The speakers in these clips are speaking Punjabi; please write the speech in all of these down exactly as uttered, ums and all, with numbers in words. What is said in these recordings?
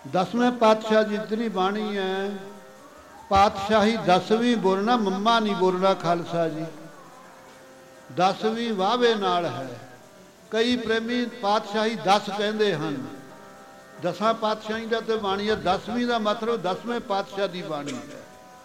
दसवें पातशाह जितनी बाणी है, पातशाही दसवीं बोलना, मम्मा नहीं बोलना खालसा जी। दसवीं वावे नाल है। कई प्रेमी पातशाही दस कहते हैं, दसा पातशाही का तो बाणी है, दसवीं का मतलब दसवें पातशाह की बाणी है।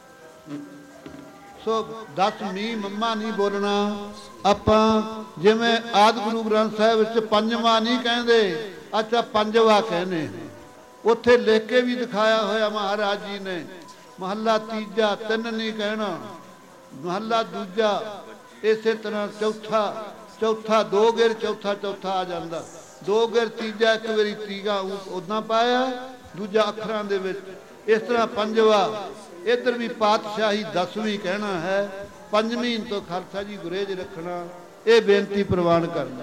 सो दसवीं मम्मा नहीं बोलना। आपां जिवें आदि गुरु ग्रंथ साहिब विच पंजवां नहीं कहते, अच्छा पंजवा कहने हैं। उत्थे लिख के भी दिखाया होया महाराज जी ने, महला तीजा तीन नहीं कहना, महला दूजा इसे तरह चौथा, चौथा दो गिर चौथा चौथा आ जाता, दो गिर तीजा एक बारी तीगा उदा पाया, दूजा अखरां दे विच, इस तरह पंजवा। इधर भी पातशाही दसवीं कहना है, पंजवीं तो खालसा जी गुरेज रखना, ये बेनती प्रवान करना।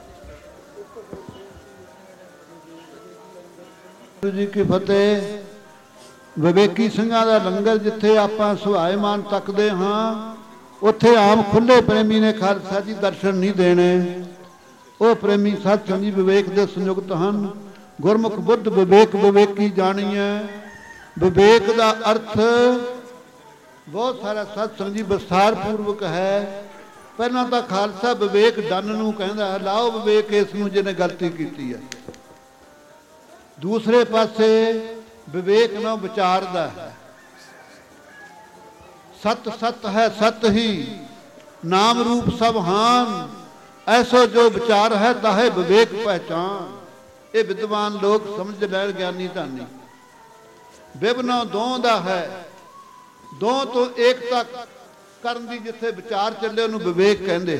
जी की फतेह। विवेकी ਸਿੰਘਾਂ ਦਾ ਲੰਗਰ ਜਿੱਥੇ ਆਪਾਂ ਸੁਹਾਇਮਾਨ ਤੱਕਦੇ ਹਾਂ, ਉੱਥੇ ਆਮ ਖੁੱਲੇ ਪ੍ਰੇਮੀ ਨੇ ਖਾਲਸਾ ਜੀ ਦਰਸ਼ਨ ਨਹੀਂ ਦੇਣੇ। ਉਹ ਪ੍ਰੇਮੀ ਸਾਧ ਸੰਗੀ ਵਿਵੇਕ ਦੇ ਸੰਯੁਕਤ ਹਨ। ਗੁਰਮੁਖ ਬੁੱਧ ਵਿਵੇਕ ਵਿਵੇਕੀ ਜਾਣੀਏ। ਵਿਵੇਕ ਦਾ ਅਰਥ ਬਹੁਤ ਸਾਰਾ ਸਾਧ ਸੰਗੀ ਵਿਸਥਾਰ ਪੂਰਵਕ ਹੈ। ਪਹਿਲਾਂ ਤਾਂ ਖਾਲਸਾ ਵਿਵੇਕ ਡੰਨ ਨੂੰ ਕਹਿੰਦਾ ਹੈ, ਲਾਓ ਵਿਵੇਕ ਇਸ ਨੂੰ ਜਿਹਨੇ ਗਲਤੀ ਕੀਤੀ ਹੈ। दूसरे पासे विवेक न विचारदा है। सत सत है सत ही, नाम रूप सब हान, ऐसो जो विचार है ताहे विवेक पहचान। ये विद्वान लोग समझ लैण ज्ञानी धानी। विभनो दो दा है, दो तो एकता करन दी जिथे विचार चले उन्होंने विवेक कहंदे।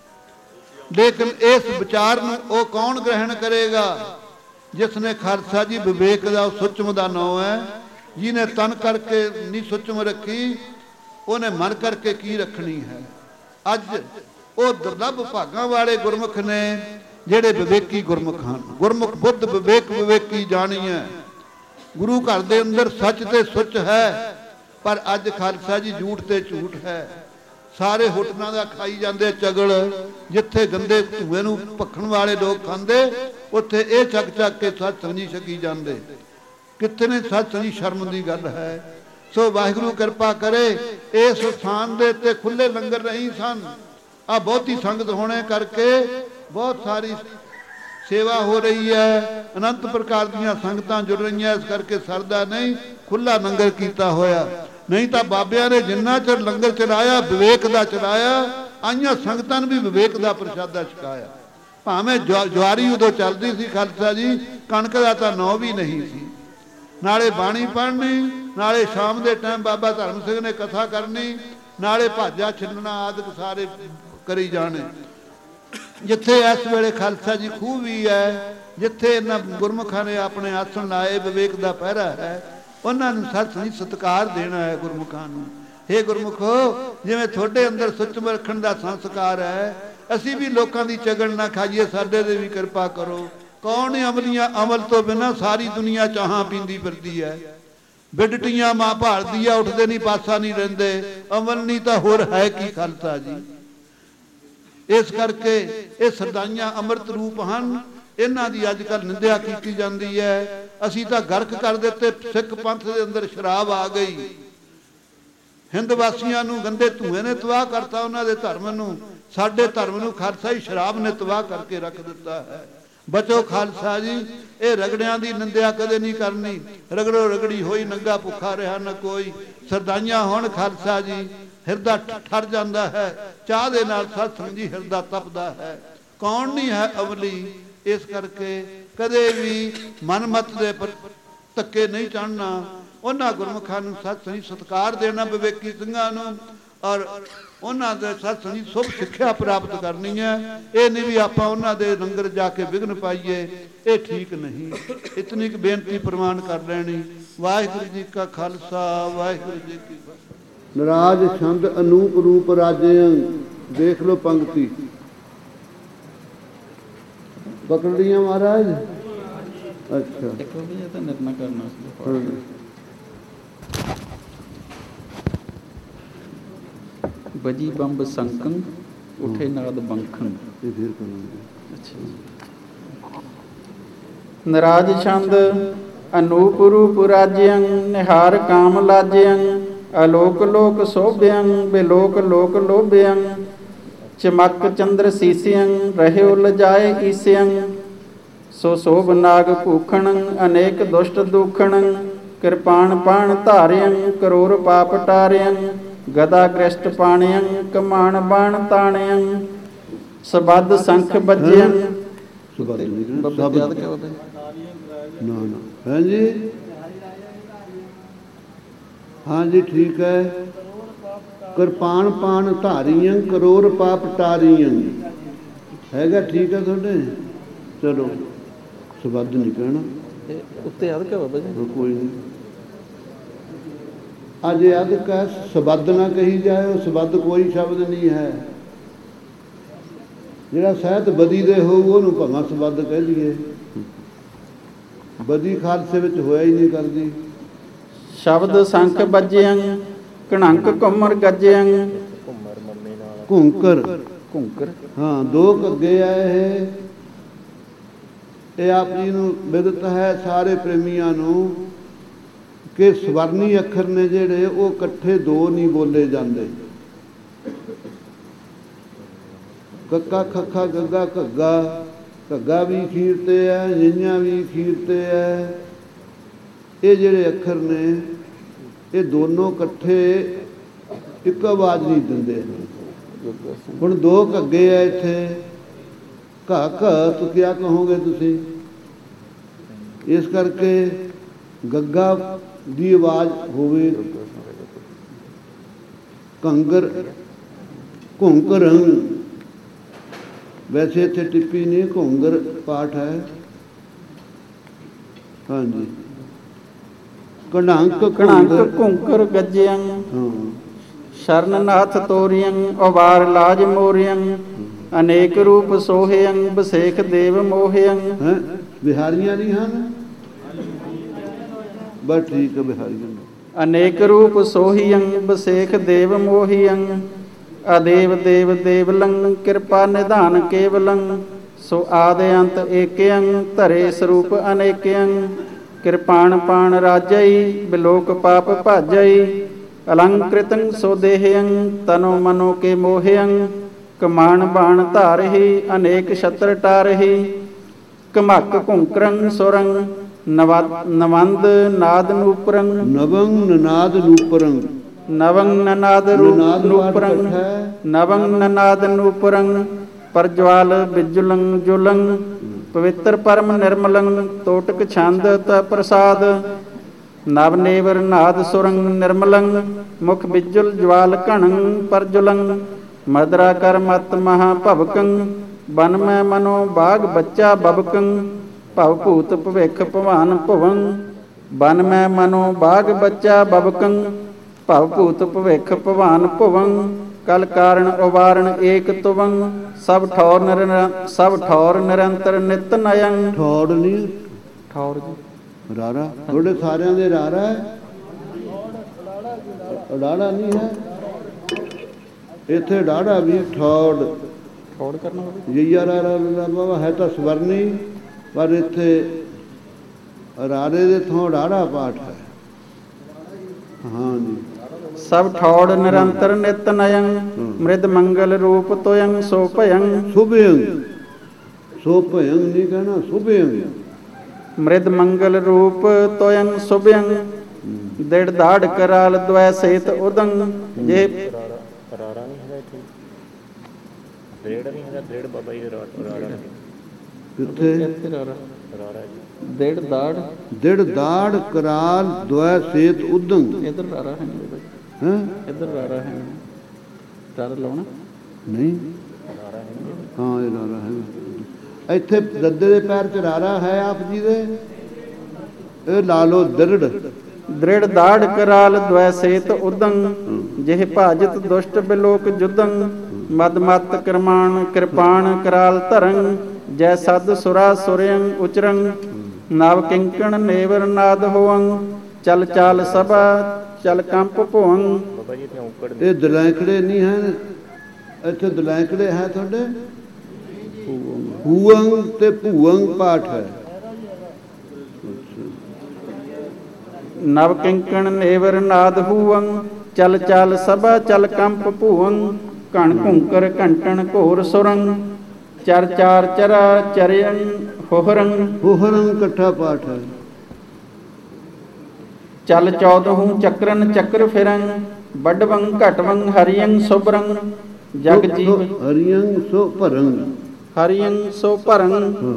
लेकिन इस विचार नूं ओ कौन ग्रहण करेगा? जिसने खालसा जी विवेक का सुचम का नाम है, जिन्हें तन करके नहीं सुचम रखी, उन्हें मन करके की रखनी है। अज वो दुर्लभ भागा वाले गुरमुख ने जेड़े विवेकी गुरमुख हैं। गुरमुख बुद्ध विवेक विवेकी जानी है। गुरु घर के अंदर सच ते सुच है, पर अज खालसा जी झूठ ते झूठ है। सारे होटलों का खाई जाते चगल, जिथे गंदे धुएं नूं भखण वाले लोग खांदे, उत्थे ये चक चक के सत्संग जी छकी जाते। कितने ने सत्संग जी शर्म की गल है। सो वाहिगुरू कृपा करे, इस स्थान दे ते खुले लंगर नहीं सन। आ बहुती संगत होने करके बहुत सारी सेवा हो रही है, अनंत प्रकार दी संगतां जुड़ रही हैं, इस करके सरदा नहीं खुला लंगर किया होया। नहीं तो बाबिया ने जिन्ना चर लंगर चलाया विवेक का चलाया, आईया संगतां भी विवेक का प्रसादा छकाया। भावें ज्वारी उदों चलती सी खालसा जी, कणक का तो नौ भी नहीं सी। नाले बाणी पढ़नी, नाले शाम के टाइम बाबा धर्म सिंह ने कथा करनी, नाले भाजा छिलना आदि सारे करी जाने। जिथे इस वेले खालसा जी खूह भी है, जिथे इन्हां गुरमुखां ने अपने आसन लाए, विवेक का पहरा है, उन्होंने सत्संग सत्कार देना है गुरमुखां नूं। हे गुरमुखो, जिवें तुहाडे अंदर सुचम रखण दा संस्कार है, असी भी लोगों की चगड़ ना खाइए, साडे ते भी कृपा करो। कौन अमलियां अमल तो बिना सारी दुनिया चाहां पींदी फिरदी है। बिडटियां मां भालदी है, उठदे नहीं पासा नहीं रहिंदे। अमल नहीं तो होर है की खालसा जी। इस करके ये सरदाइयां अमृत रूप हैं, इन्हां दी अजकल निंदिया की जाती है। असी तो गर्क कर दिते, सिख पंथ के अंदर शराब आ गई। हिंद वासियों नूं गंदे धुएं ने तबाह करता, उन्होंने धर्म नूं, साडे धर्म नूं खालसा ही शराब ने तबाह करके रख दिता है। बचो खालसा जी, ये रगड़ियां दी निंदिया कदे नहीं करनी। रगड़ो रगड़ी होई नंगा भुखा रहा न कोई। सरदाइयां होण खालसा जी, हिरदा ठर जाता है, चाह दे नाल सत्संग जी हिरदा तपदा है। कौन नहीं है अमली। इस करके कदे भी मन मत दे पर धक्के नहीं चढ़ना। उन्हां गुरमुखां नूं सत्संग सत्कार देना विवेकी ਸਿੰਘਾਂ नूं, और उन्हां दे सत्संग शुभ सिक्ख्या प्राप्त करनी है। ये नहीं भी आपां उन्हां दे लंगर जाके विघन पाइए, ये ठीक नहीं। इतनी की बेनती प्रमाण कर लेनी। वाहिगुरू जी का खालसा, वाहिगुरू जी की फतेह। नराज छंद अनूप रूप राजे, देख लो पंक्ति पकड़ लिया महाराज। अच्छा देखो भी ये तो निर्णय करना। बजी बंब संकन उठे नाद बंखन। अच्छा नाराज छंद ਅਨੂਪ ਰੂਪ ਰਾਜਿਅੰ ਨਿਹਾਰ ਕਾਮ ਲਾਜਿਅੰ ਅਲੋਕ ਲੋਕ ਸੋਭਿਅੰ ਬਿਲੋਕ ਲੋਕ ਲੋਭਿਅੰ ਚਮਕ ਚੰਦਰ ਸੀਸਿਅੰ ਰਹਿਓ ਲਜਾਏ ਈਸਿਅੰ ਸੋ ਸੋਭ ਨਾਗ ਭੂਖਣੰ ਅਨੇਕ ਦੁਸ਼ਟ ਦੂਖਣੰ ਕਿਰਪਾਨ ਪਾਣ ਧਾਰਿਅੰ ਕਰੋਰ ਪਾਪ ਟਾਰਿਅੰ ਗਦਾ ਗ੍ਰਿਸ਼ਟ ਪਾਣਿਅੰ ਕਮਾਣ ਬਾਣ ਤਾਣਿਅੰ ਸਬਦ ਸੰਖ ਬੱਜਿਅੰ ਨਾ ਨਾ ਹੈ ਜੀ। ਹਾਂਜੀ ਠੀਕ ਹੈ। ਕਿਰਪਾਨ ਪਾਣ ਧਾਰੀਆਂ ਕਰੋੜ ਪਾਪ ਟਾਰੀਆਂ ਹੈਗਾ ਠੀਕ ਹੈ ਤੁਹਾਡੇ। ਚਲੋ ਸਬਦ ਨਹੀਂ ਕਹਿਣਾ ਉੱਤੇ ਅਧਿਕ ਬਾਬਾ ਜੀ ਕੋਈ ਨਹੀਂ। ਅੱਜ ਅਧਿਕ ਹੈ ਸਬਦ ਨਾ ਕਹੀ ਜਾਏ। ਉਹ ਸਬਦ ਕੋਈ ਸ਼ਬਦ ਨਹੀਂ ਹੈ। ਜਿਹੜਾ ਸਹਿਤ ਬਦੀ ਦੇ ਹੋਊ ਉਹਨੂੰ ਭਾਵੇਂ ਸਬਦ ਕਹਿ ਲਈਏ। ਬਦੀ ਖਾਲਸੇ ਵਿੱਚ ਹੋਇਆ ਹੀ ਨਹੀਂ ਕਰਦੀ। ਸ਼ਬਦ ਸੰਖ ਬੱਜਿਅੰ ਕਣੰਕ ਘੁੰਮਰ ਗੱਜਿਅੰ ਘੁੰਕਰ ਘੁੰਕਰ ਹਾਂ ਦੋ ਘੱਗੇ ਆਏ ਇਹ ਇਹ ਆਪ ਜੀ ਨੂੰ ਵਿਦਿਤ ਹੈ ਸਾਰੇ ਪ੍ਰੇਮੀਆਂ ਨੂੰ ਕਿ ਸਵਰਨੀ ਅੱਖਰ ਨੇ ਜਿਹੜੇ ਉਹ ਇਕੱਠੇ ਦੋ ਨਹੀਂ ਬੋਲੇ ਜਾਂਦੇ। ਕੱਕਾ ਖੱਖਾ ਗੱਗਾ ਘੱਗਾ ਘੱਗਾ ਵੀ ਖੀਰ 'ਤੇ ਹੈ ਜਿੰਆਂ ਵੀ ਖੀਰ 'ਤੇ ਹੈ। ਇਹ ਜਿਹੜੇ ਅੱਖਰ ਨੇ ਇਹ ਦੋਨੋਂ ਇਕੱਠੇ ਇੱਕ ਆਵਾਜ਼ ਨਹੀਂ ਦਿੰਦੇ। ਹੁਣ ਦੋ ਘੱਗੇ ਆ ਇੱਥੇ ਘਾ ਘ ਤੋਂ ਕਿਆ ਕਹੋਗੇ ਤੁਸੀਂ। ਇਸ ਕਰਕੇ ਗੱਗਾ ਦੀ ਆਵਾਜ਼ ਹੋਵੇ ਕੰਗਰ ਘੁੰਕਰੰ। ਵੈਸੇ ਇੱਥੇ ਟਿੱਪੀ ਨਹੀਂ ਘੁੰਗਰ ਪਾਠ ਹੈ। ਹਾਂਜੀ ਕਣੰਕ ਕਣੰਕ ਘੁੰਕਰ ਗੱਜਿਅੰ ਹਾਂ ਸ਼ਰਨਨਾਥ ਤੋਰਿਅੰ ਉਬਾਰ ਲਾਜ ਮੋਰਿਅੰ ਅਨੇਕ ਰੂਪ ਸੋਹਿਅੰ ਬਸੇਖ ਦੇਵ ਮੋਹਿਅੰ। ਹੈ ਬਿਹਾਰੀਆਂ ਨਹੀਂ ਹਨ ਬਸ ਠੀਕ ਹੈ ਬਿਹਾਰੀਆਂ। ਅਨੇਕ ਰੂਪ ਸੋਹਿਅੰ ਬਸੇਖ ਦੇਵ ਮੋਹਿਅੰ ਅਦੇਵ ਦੇਵ ਦੇਵਲੰ ਕਿਰਪਾ ਨਿਧਾਨ ਕੇਵਲੰ ਸੋ ਆਦਿ ਅੰਤ ਏਕਿਅੰ ਧਰੇ ਸਰੂਪ ਅਨੇਕਿਅੰ ਕਿਰਪਾਨ ਪਾਣ ਰਾਜਈ ਬਿਲੋਕ ਪਾਪ ਭਾਜਈ ਅਲੰਕ੍ਰਿਤੰ ਸੋ ਦੇਹਿਅੰ ਤਨੋ ਮਨੋ ਕੇ ਮੋਹਿਅੰ ਕਮਾਣ ਬਾਣ ਧਾਰਹਿ ਅਨੇਕ ਛਤਰ ਟਾਰਹਿ ਕਮਕ ਘੁੰਕਰੰ ਸੁਰੰ ਨਵ ਨਵੰਦ ਨਾਦ ਨੂਪਰੰ ਨਵੰ ਨਨਾਦ ਨੂਪਰੰ ਨਵੰ ਨਨਾਦ ਨੂਪਰੰ ਨਵੰ ਨਨਾਦ ਨੂਪਰੰ ਪਰਜਵਾਲ ਬਿਜੁਲੰ ਜੁਲੰ ਪਵਿੱਤਰ ਪਰਮ ਨਿਰਮਲੰ ਤੋਟਕ ਛੰਦ ਤ ਪ੍ਰਸਾਦ ਨਵ ਨੇਵਰ ਨਾਦ ਸੁਰੰ ਨਿਰਮਲੰ ਮੁਖ ਬਿਜੁਲ ਜਵਾਲ ਘਣੰ ਪਰਜੁਲੰ ਮਦਰਾ ਕਰ ਮਤ ਮਹਾ ਭਵਕੰ ਬਨ ਮੈਂ ਮਨੋ ਬਾਗ ਬੱਚਾ ਬਬਕੰ ਭਵ ਭੂਤ ਭਵਿਖ ਭਵਾਨ ਭਵੰ ਬਨ ਮੈਂ ਮਨੋ ਬਾਗ ਬੱਚਾ ਬਬਕੰ ਭਵ ਭੂਤ ਭਵਿਖ ਭਵਾਨ ਭਵੰ ਕਲ ਕਾਰਨ ਉਵਾਰਣ ਏਕ ਤੁਵੰ ਸਭ ਠੌਰ ਨਿਰ ਸਭ ਠੌਰ ਨਿਰੰਤਰ ਨਿਤ ਨਯੰ। ਠੌਰ ਨਹੀਂ ਠੌਰ ਜੀ ਰਾਰਾ ਤੁਹਾਡੇ ਸਾਰਿਆਂ ਦੇ ਰਾਰਾ ਹੈ ਡਾੜਾ ਨਹੀਂ ਹੈ ਇੱਥੇ ਡਾੜਾ ਵੀ ਠੌੜ ਠੌੜ ਕਰਨਾ ਹੋਵੇ ਜਈਆ ਰਾਰਾ ਬਾਬਾ ਹੈ ਤਾਂ ਸਵਰਨੀ ਪਰ ਇੱਥੇ ਰਾਰੇ ਦੇ ਥੋਂ ਡਾੜਾ ਪਾਠ ਹੈ। ਹਾਂਜੀ ਸਭ ਠੌੜ ਨਿਰੰਤਰ ਨਿਤ ਨਯੰ ਮ੍ਰਿਦ ਮੰਗਲ ਰੂਪ ਤੋਯੰ ਸੋ ਭਯੰ ਸੁਭਯੰ ਸੋ ਭਯੰ ਨਹੀਂ ਕਹਿਣਾ ਸੁਭਯੰ ਮ੍ਰਿਦ ਮੰਗਲ ਰੂਪ ਤੋਯੰ ਸੁਭਯੰ ਦਿੜ ਦਾੜ ਕਰਾਲ ਦ્વੈ ਸੇਤ ਉਦੰ ਜੇ ਰਾਰਾ ਨਹੀਂ ਹੈਗਾ ਇੱਥੇ ਦ੍ਰਿੜ ਨਹੀਂ ਹੈਗਾ ਦ੍ਰਿੜ ਬਾਬਾ ਜੀ ਰਾਰਾ ਕਿੱਥੇ ਇੱਥੇ ਰਾਰਾ ਰਾਰਾ ਜੀ ਦਿੜ ਦਾੜ ਦਿੜ ਦਾੜ ਕਰਾਲ ਦ્વੈ ਸੇਤ ਉਦੰ ਇਧਰ ਰਾਰਾ ਹੈ ਨਹੀਂ ਬਾਬਾ ਹੈ ਇਧਰ ਰਾਰਾ ਹੈ ਰਾਰਾ ਲਾਉਣਾ ਨਹੀਂ ਰਾਰਾ ਹੈ ਹਾਂ ਇਹ ਰਾਰਾ ਹੈ। ਇੱਥੇ ਦੱਦੇ ਦੇ ਪੈਰ ਚ ਰਾਰਾ ਹੈ ਆਪ ਜੀ ਦੇ ਇਹ ਲਾ ਲੋ ਦ੍ਰਿੜ ਦ੍ਰਿੜ ਦਾੜ ਕਰਾਲ ਦ્વੈ ਸੇਤ ਉਦੰ ਜਿਹ ਭਾਜਤ ਦੁਸ਼ਟ ਬਿਲੋਕ ਜੁਦੰ ਮਦ ਮਤ ਕਰਮਾਨ ਕਿਰਪਾਨ ਕਰਾਲ ਧਰੰ ਜੈ ਸਦ ਸੁਰਾ ਸੁਰਿਯੰ ਉਚਰੰ ਨਵ ਕਿੰਕਣ ਨੇਵਰ ਨਾਦ ਹੋਵੰ ਚਲ ਚਾਲ ਸਭਾ ਚਲ ਕੰਪ ਭੁਵੰ। ਬਾਬਾ ਜੀ ਇੱਥੇ ਔਂਕੜ ਇਹ ਦਲੈਂਕੜੇ ਨਹੀਂ ਹਨ ਇੱਥੇ ਦਲੈਂਕੜੇ ਹੈ ਤੁਹਾਡੇ ਹੂਵੰ ਤੇ ਭੂਵੰ ਪਾਠ ਹੈ। ਨਵ ਕਿੰਕਣ ਨੇਵਰ ਨਾਦ ਹੂਵੰ ਚਲ ਚਲ ਸਭਾ ਚਲ ਕੰਪ ਭੂਵੰ ਘਣ ਘੁੰਕਰ ਘੰਟਣ ਘੋਰ ਸੁਰੰ ਚਰ ਚਾਰ ਚਰਾ ਚਰਿਅੰ ਹੋਹਰੰ ਹੋਹਰੰ ਇਕੱਠਾ ਪਾਠ ਹੈ। ਚਲ ਚੌਦਹੂ ਚੱਕਰਨ ਚੱਕਰ ਫਿਰੰ ਵੱਡਵੰ ਘਟਵੰ ਹਰਿਯੰ ਸੁਭਰੰ ਜਗ ਜੀਵ ਹਰਿਯੰ ਸੋ ਭਰੰ ਹਰਿਯੰ ਸੋ ਭਰੰ ਹਾਂ।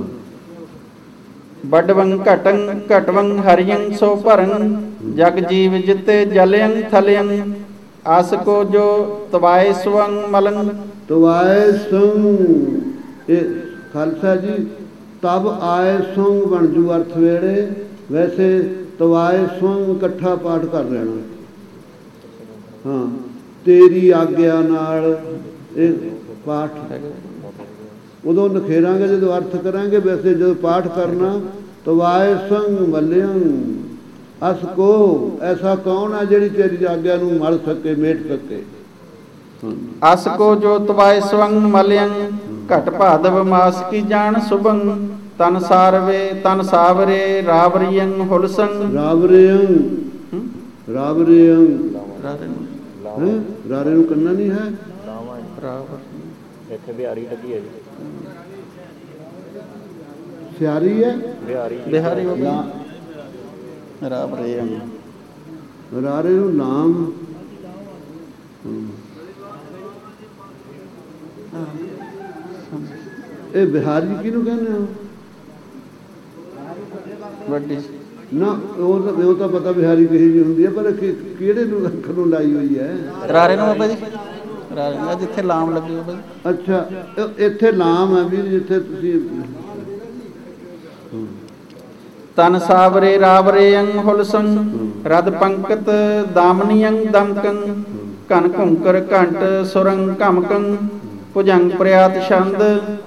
ਵੱਡਵੰ ਘਟੰ ਘਟਵੰ ਹਰਿਯੰ ਸੋ ਭਰੰ ਜਗ ਜੀਵ ਜਿਤੇ ਜਲਯੰ ਥਲਯੰ ਆਸ ਕੋ ਜੋ ਤਵਾਏ ਸਵੰ ਮਲੰ ਤਵਾਏ ਸੰਗ ਇਹ ਖਾਲਸਾ ਜੀ ਤਬ ਆਏ ਸੰਗ ਬਣ ਜੂ ਅਰਥ ਵੇੜੇ। ਵੈਸੇ ਤਵਾਏ ਸੰਗ ਇਕੱਠਾ ਪਾਠ ਕਰ ਲੈਣਾ। ਹਾਂ ਤੇਰੀ ਆਗਿਆ ਨਾਲ ਇਹ ਪਾਠ ਉਦੋਂ ਨਖੇਰਾਂਗੇ ਜਦੋਂ ਅਰਥ ਕਰਾਂਗੇ। ਵੈਸੇ ਜਦੋਂ ਪਾਠ ਕਰਨਾ ਤਵਾਏ ਸੰਗ ਮਲਿਆਂ ਅਸ ਕੋ ਐਸਾ ਕੌਣ ਹੈ ਜਿਹੜੀ ਤੇਰੀ ਆਗਿਆ ਨੂੰ ਮਲ ਸਕੇ ਮੇਟ ਸਕੇ। ਅਸ ਕੋ ਜੋ ਤਵਾਏ ਸਵੰਗ ਮਲਿਅੰ ਘਟ ਭਾਦਵ ਮਾਸ ਕੀ ਜਾਣ ਸੁਭੰ ਤਨ ਸਾਰਵੇ ਤਨ ਸਾਵਰੇ ਰਾਵਰੀਅੰ ਹੁਲਸੰ ਰਾਵਰੀਅੰ ਰਾਵਰੀਅੰ ਹੈ ਰਾਰੇ ਨੂੰ ਕੰਨਾ ਨਹੀਂ ਹੈ। ਇੱਥੇ ਬਿਹਾਰੀ ਲੱਗੀ ਹੈ ਜੀ ਸਿਆਰੀ ਹੈ ਬਿਹਾਰੀ ਬਿਹਾਰੀ ਹੋ ਗਈ ਰਾਵਰੀਅੰ ਰਾਰੇ ਨੂੰ ਨਾਮ ਇਹ ਬਿਹਾਰੀ ਕਿਹਨੂੰ ਕਹਿੰਦੇ ਹੋ? ਵੱਡੀ ਨਾ ਉਹ ਤਾਂ ਉਹ ਤਾਂ ਪਤਾ ਬਿਹਾਰੀ ਕਹੀ ਜਿਹੀ ਹੁੰਦੀ ਹੈ ਪਰ ਕਿਹੜੇ ਨੂੰ ਅੱਖ ਨੂੰ ਲਾਈ ਹੋਈ ਹੈ? ਰਾਰੇ ਨੂੰ ਬਾਬਾ ਜੀ ਰਾਰੇ ਨੂੰ ਜਿੱਥੇ ਲਾਮ ਲੱਗੀ ਬਾਬਾ ਜੀ। ਅੱਛਾ ਇੱਥੇ ਲਾਮ ਹੈ ਵੀ ਜਿੱਥੇ ਤੁਸੀਂ ਤਨ ਸਾਵਰੇ ਰਾਵਰੇਯੰ ਹੁਲਸੰ ਰਦ ਪੰਕਤ ਦਾਮਨੀਯੰ ਦਮਕੰ ਘਨ ਘੁੰਕਰ ਘੰਟ ਸੁਰੰ ਘਮਕੰ ਭੁਜੰਗ ਪ੍ਰਿਆਤ ਛੰਦ।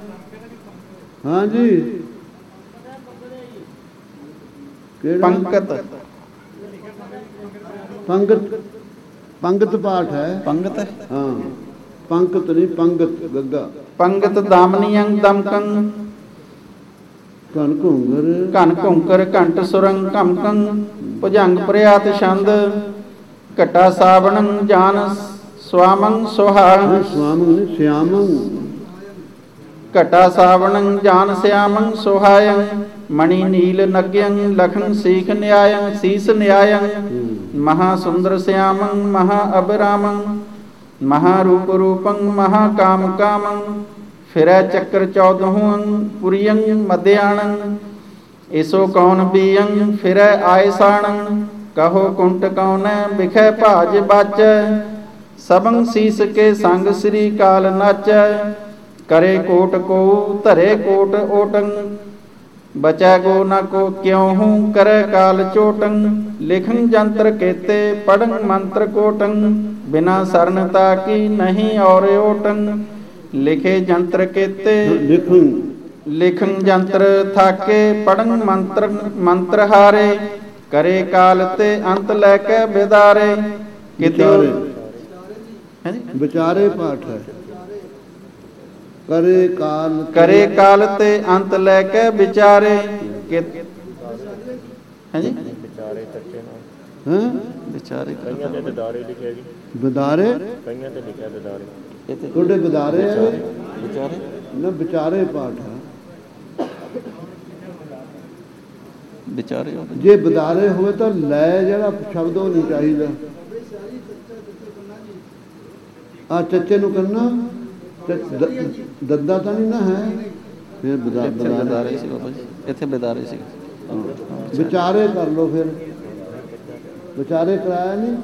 ਹਾਂਜੀ ਪੰਕਤ ਪੰਗਤ ਪੰਗਤ ਪਾਠ ਹੈ। ਪੰਗਤ ਹਾਂ ਪੰਕਤ ਨਹੀਂ ਪੰਗਤ ਗੱਗਾ। ਪੰਗਤ ਦਾਮਨੀਯੰ ਦਮਕੰ ਘਨ ਘੁੰਗਰ ਘਨ ਘੁੰਕਰ ਘੰਟ ਸੁਰੰ ਘਮਕੰ ਭੁਜੰਗ ਪ੍ਰਿਆਤ ਛੰਦ ਘਟਾ ਸਾਵਣੰ ਜਾਨ ਸਵਾਮੰ ਸੁਹਾਗ ਸਵਾਮੰ ਸਿਆਮੰ ਘਟਾ ਸਾਵਣੰ ਜਾਨ ਸਿਆਮੰ ਸੁਹਾਯੰ ਮਣੀ ਨੀਲ ਨਗਯੰ ਲਖਨ ਸੀਖ ਨਿਆਯੰ ਸੀਸ ਨਿਆਯੰ ਮਹਾ ਸੁੰਦਰ ਸਿਆਮੰ ਮਹਾ ਅਬਰਾਮੰ ਮਹਾ ਰੂਪ ਰੂਪੰ ਮਹਾ ਕਾਮ ਕਾਮੰ ਫਿਰੈ ਚੱਕਰ ਚੌਦਹੂੰ ਪੁਰੀਯੰ ਮਧਿਆਣੰ ਏਸੋ ਕੌਣ ਬੀਯੰ ਫਿਰੈ ਆਏ ਸਾਣੰ ਕਹੋ ਕੁੰਟ ਕੌਨੈ ਬਿਖੈ ਭਾਜ ਬਾਚੈ ਸਭੰ ਸੀਸ ਕੇ ਸੰਗ ਸ੍ਰੀ ਕਾਲ ਨਾਚੈ ਕਰੇ ਕੋਟ ਕੋ ਧਰੇ ਕੋਟ ਓਟੰ ਬਚੈ ਗੋ ਨ ਕੋ ਕਿਉ ਹੂੰ ਕਰੈ ਕਾਲ ਚੋਟੰ ਲਿਖਨ ਜੰਤਰ ਕੇਤੇ ਪੜੰ ਮੰਤਰ ਕੋਟੰ ਬਿਨਾ ਸਰਨਤਾ ਕੀ ਨਹੀਂ ਔਰ ਓਟੰ ਲਿਖੇ ਜੰਤਰ ਕੇਤੇ ਲਿਖਣ ਲਿਖਨ ਜੰਤਰ ਥਾਕੇ ਪੜੰ ਮੰਤਰ ਮੰਤਰ ਹਾਰੇ ਕਰੇ ਕਾਲ ਤੇ ਅੰਤ ਲੈ ਕੇ ਬਿਦਾਰੇ ਕਿਤੇ ਵਿਚਾਰੇ ਪਾਠ ਹੈ। ਕਰੇ ਕਾਲ ਕਰੇ ਕਾਲ ਤੇ ਅੰਤ ਲੈ ਕੇ ਵਿਚਾਰੇ ਕਿ ਹਾਂਜੀ ਵਿਚਾਰੇ ਕੱਚੇ ਨਾਲ ਹੈ ਵਿਚਾਰੇ ਕਈਆਂ ਤੇ ਦਦਾਰੇ ਲਿਖਿਆ ਜੀ ਬਦਾਰੇ ਕਈਆਂ ਤੇ ਲਿਖਿਆ ਦਦਾਰੇ ਤੁਹਾਡੇ ਬਦਾਰੇ ਆ ਵਿਚਾਰੇ ਨਾ ਵਿਚਾਰੇ ਪਾਠ ਹੈ। ਵਿਚਾਰੇ ਜੇ ਬਦਾਰੇ ਹੋਵੇ ਤਾਂ ਲੈ ਜਿਹੜਾ ਸ਼ਬਦ ਉਹ ਨਹੀਂ ਚਾਹੀਦਾ। ਆ ਚੱਚੇ ਨੂੰ ਕਰਨਾ ਦੱਦਾ ਤਾਂ ਨਹੀਂ ਨਾ ਹੈ ਫਿਰ ਬਦਾਰੇ ਸੀ ਬਾਬਾ ਜੀ ਇੱਥੇ ਬਦਾਰੇ ਸੀ ਵਿਚਾਰੇ ਕਰ ਲਓ ਫਿਰ ਵਿਚਾਰੇ ਕਰਾਇਆ ਨਹੀਂ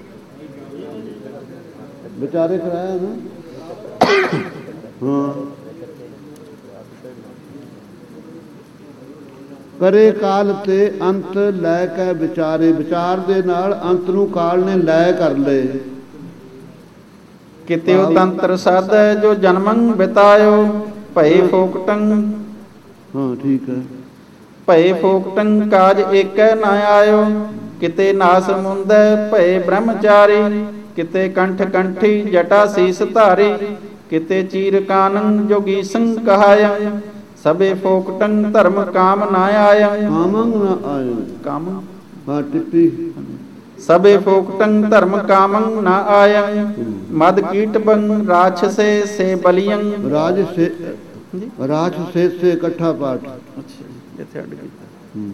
ਵਿਚਾਰੇ ਕਰਾਇਆ ਨਾ ਹਾਂ ਕਰੇ ਕਾਲ ਤੇ ਅੰਤ ਲੈ ਕੇ ਵਿਚਾਰੇ ਵਿਚਾਰ ਦੇ ਨਾਲ ਅੰਤ ਨੂੰ ਕਾਲ ਨੇ ਲੈ ਕਰ ਲਏ। ਕਿਤੇ ਉਹ ਤੰਤਰ ਸਾਧੈ ਜੋ ਜਨਮੰ ਬਿਤਾਇਓ ਭਏ ਫੋਕਟੰ ਹਾਂ ਠੀਕ ਹੈ ਭਏ ਫੋਕਟੰ ਕਾਜ ਏਕੈ ਨਾ ਆਇਓ ਕਿਤੇ ਨਾਸ ਮੁੰਦੈ ਭਏ ਬ੍ਰਹਮਚਾਰੀ ਕਿਤੇ ਕੰਠ ਕੰਠੀ ਜਟਾ ਸੀਸ ਧਾਰੀ ਕਿਤੇ ਚੀਰ ਕਾਨੰ ਜੋਗੀਸੰ ਕਹਾਯੰ ਸਭੇ ਫੋਕਟੰ ਧਰਮ ਕਾਮ ਨਾ ਆਯੰ ਕਾਮੰ ਨਾ ਆਯੰ ਕਾਮ ਹਾਂ ਟਿੱਪੀ ਸਭੇ ਫੋਕਟੰ ਧਰਮ ਕਾਮੰ ਨਾ ਆਯੰ ਮਦ ਕੀਟਬੰ ਰਾਛਸੇ ਸੇ ਬਲੀਅੰ। ਰਾਜ ਸੇ ਰਾਜ ਸੇ ਸੇ ਇਕੱਠਾ ਪਾਠ। ਅੱਛਾ ਜੀ, ਇੱਥੇ ਅੱਡ ਕੀਤਾ।